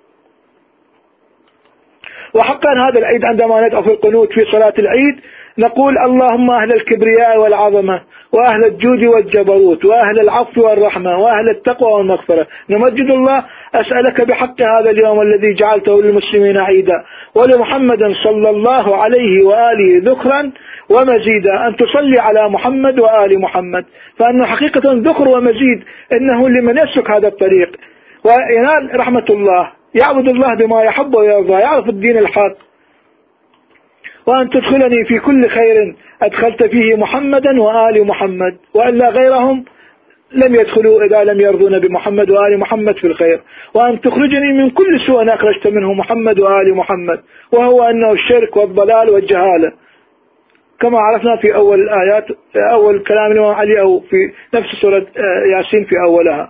وحقا هذا العيد عندما ندعو في القنوت في صلاة العيد نقول اللهم أهل الكبرياء والعظمة وأهل الجود والجبروت وأهل العفو والرحمة وأهل التقوى والمغفرة، نمجد الله أسألك بحق هذا اليوم الذي جعلته للمسلمين عيدا ولمحمد صلى الله عليه وآله ذكرا ومزيدا أن تصلي على محمد وآل محمد، فأنه حقيقة ذكر ومزيد إنه لمن يسلك هذا الطريق وينال رحمة الله، يعبد الله بما يحب ويرضى، يعرف الدين الحق. وأن تدخلني في كل خير أدخلت فيه محمدا وآل محمد، وإلا غيرهم لم يدخلوا إذا لم يرضون بمحمد وآل محمد في الخير. وأن تخرجني من كل سوء أخرجت منه محمد وآل محمد، وهو أنه الشرك والضلال والجهالة، كما عرفنا في أول الآيات، أول كلام الإمام علي أو في نفس سورة ياسين في أولها.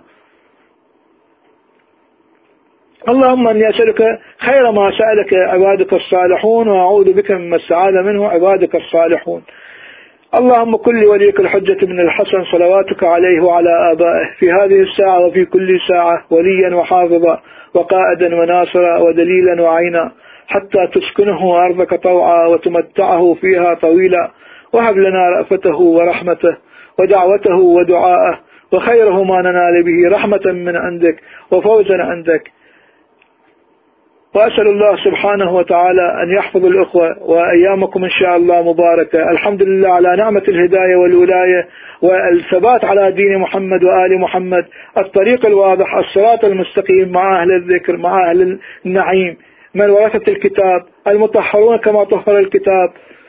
اللهم أني أسألك خير ما سألك عبادك الصالحون وأعوذ بك مما استعاذ منه عبادك الصالحون. اللهم كل وليك الحجة من الحسن صلواتك عليه وعلى آبائه في هذه الساعة وفي كل ساعة وليا وحافظا وقائدا وناصرا ودليلا وعينا، حتى تسكنه أرضك طوعا وتمتعه فيها طويلا، وهب لنا رأفته ورحمته ودعوته ودعاءه وخيره ما ننال به رحمة من عندك وفوزا عندك. وأسأل الله سبحانه وتعالى أن يحفظ الأخوة وأيامكم إن شاء الله مباركة. الحمد لله على نعمة الهداية والولاية والثبات على دين محمد وآل محمد، الطريق الواضح، الصراط المستقيم، مع أهل الذكر، مع أهل النعيم، من ورثة الكتاب المطهرون كما طهر الكتاب.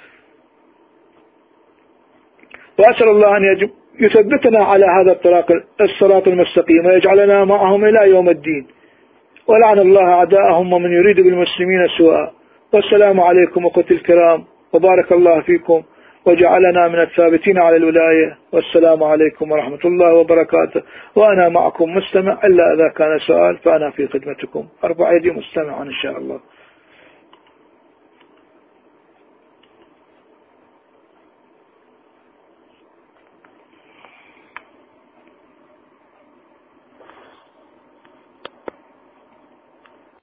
وأسأل الله أن يثبتنا على هذا الصراط المستقيم ويجعلنا معهم إلى يوم الدين، ولعن الله أعداءهم ومن يريد بالمسلمين سوءا. والسلام عليكم أخوتي الكرام، وبارك الله فيكم وجعلنا من الثابتين على الولاية. والسلام عليكم ورحمة الله وبركاته. وأنا معكم مستمع، إلا إذا كان سؤال فأنا في خدمتكم. أرفع يدي مستمعا إن شاء الله.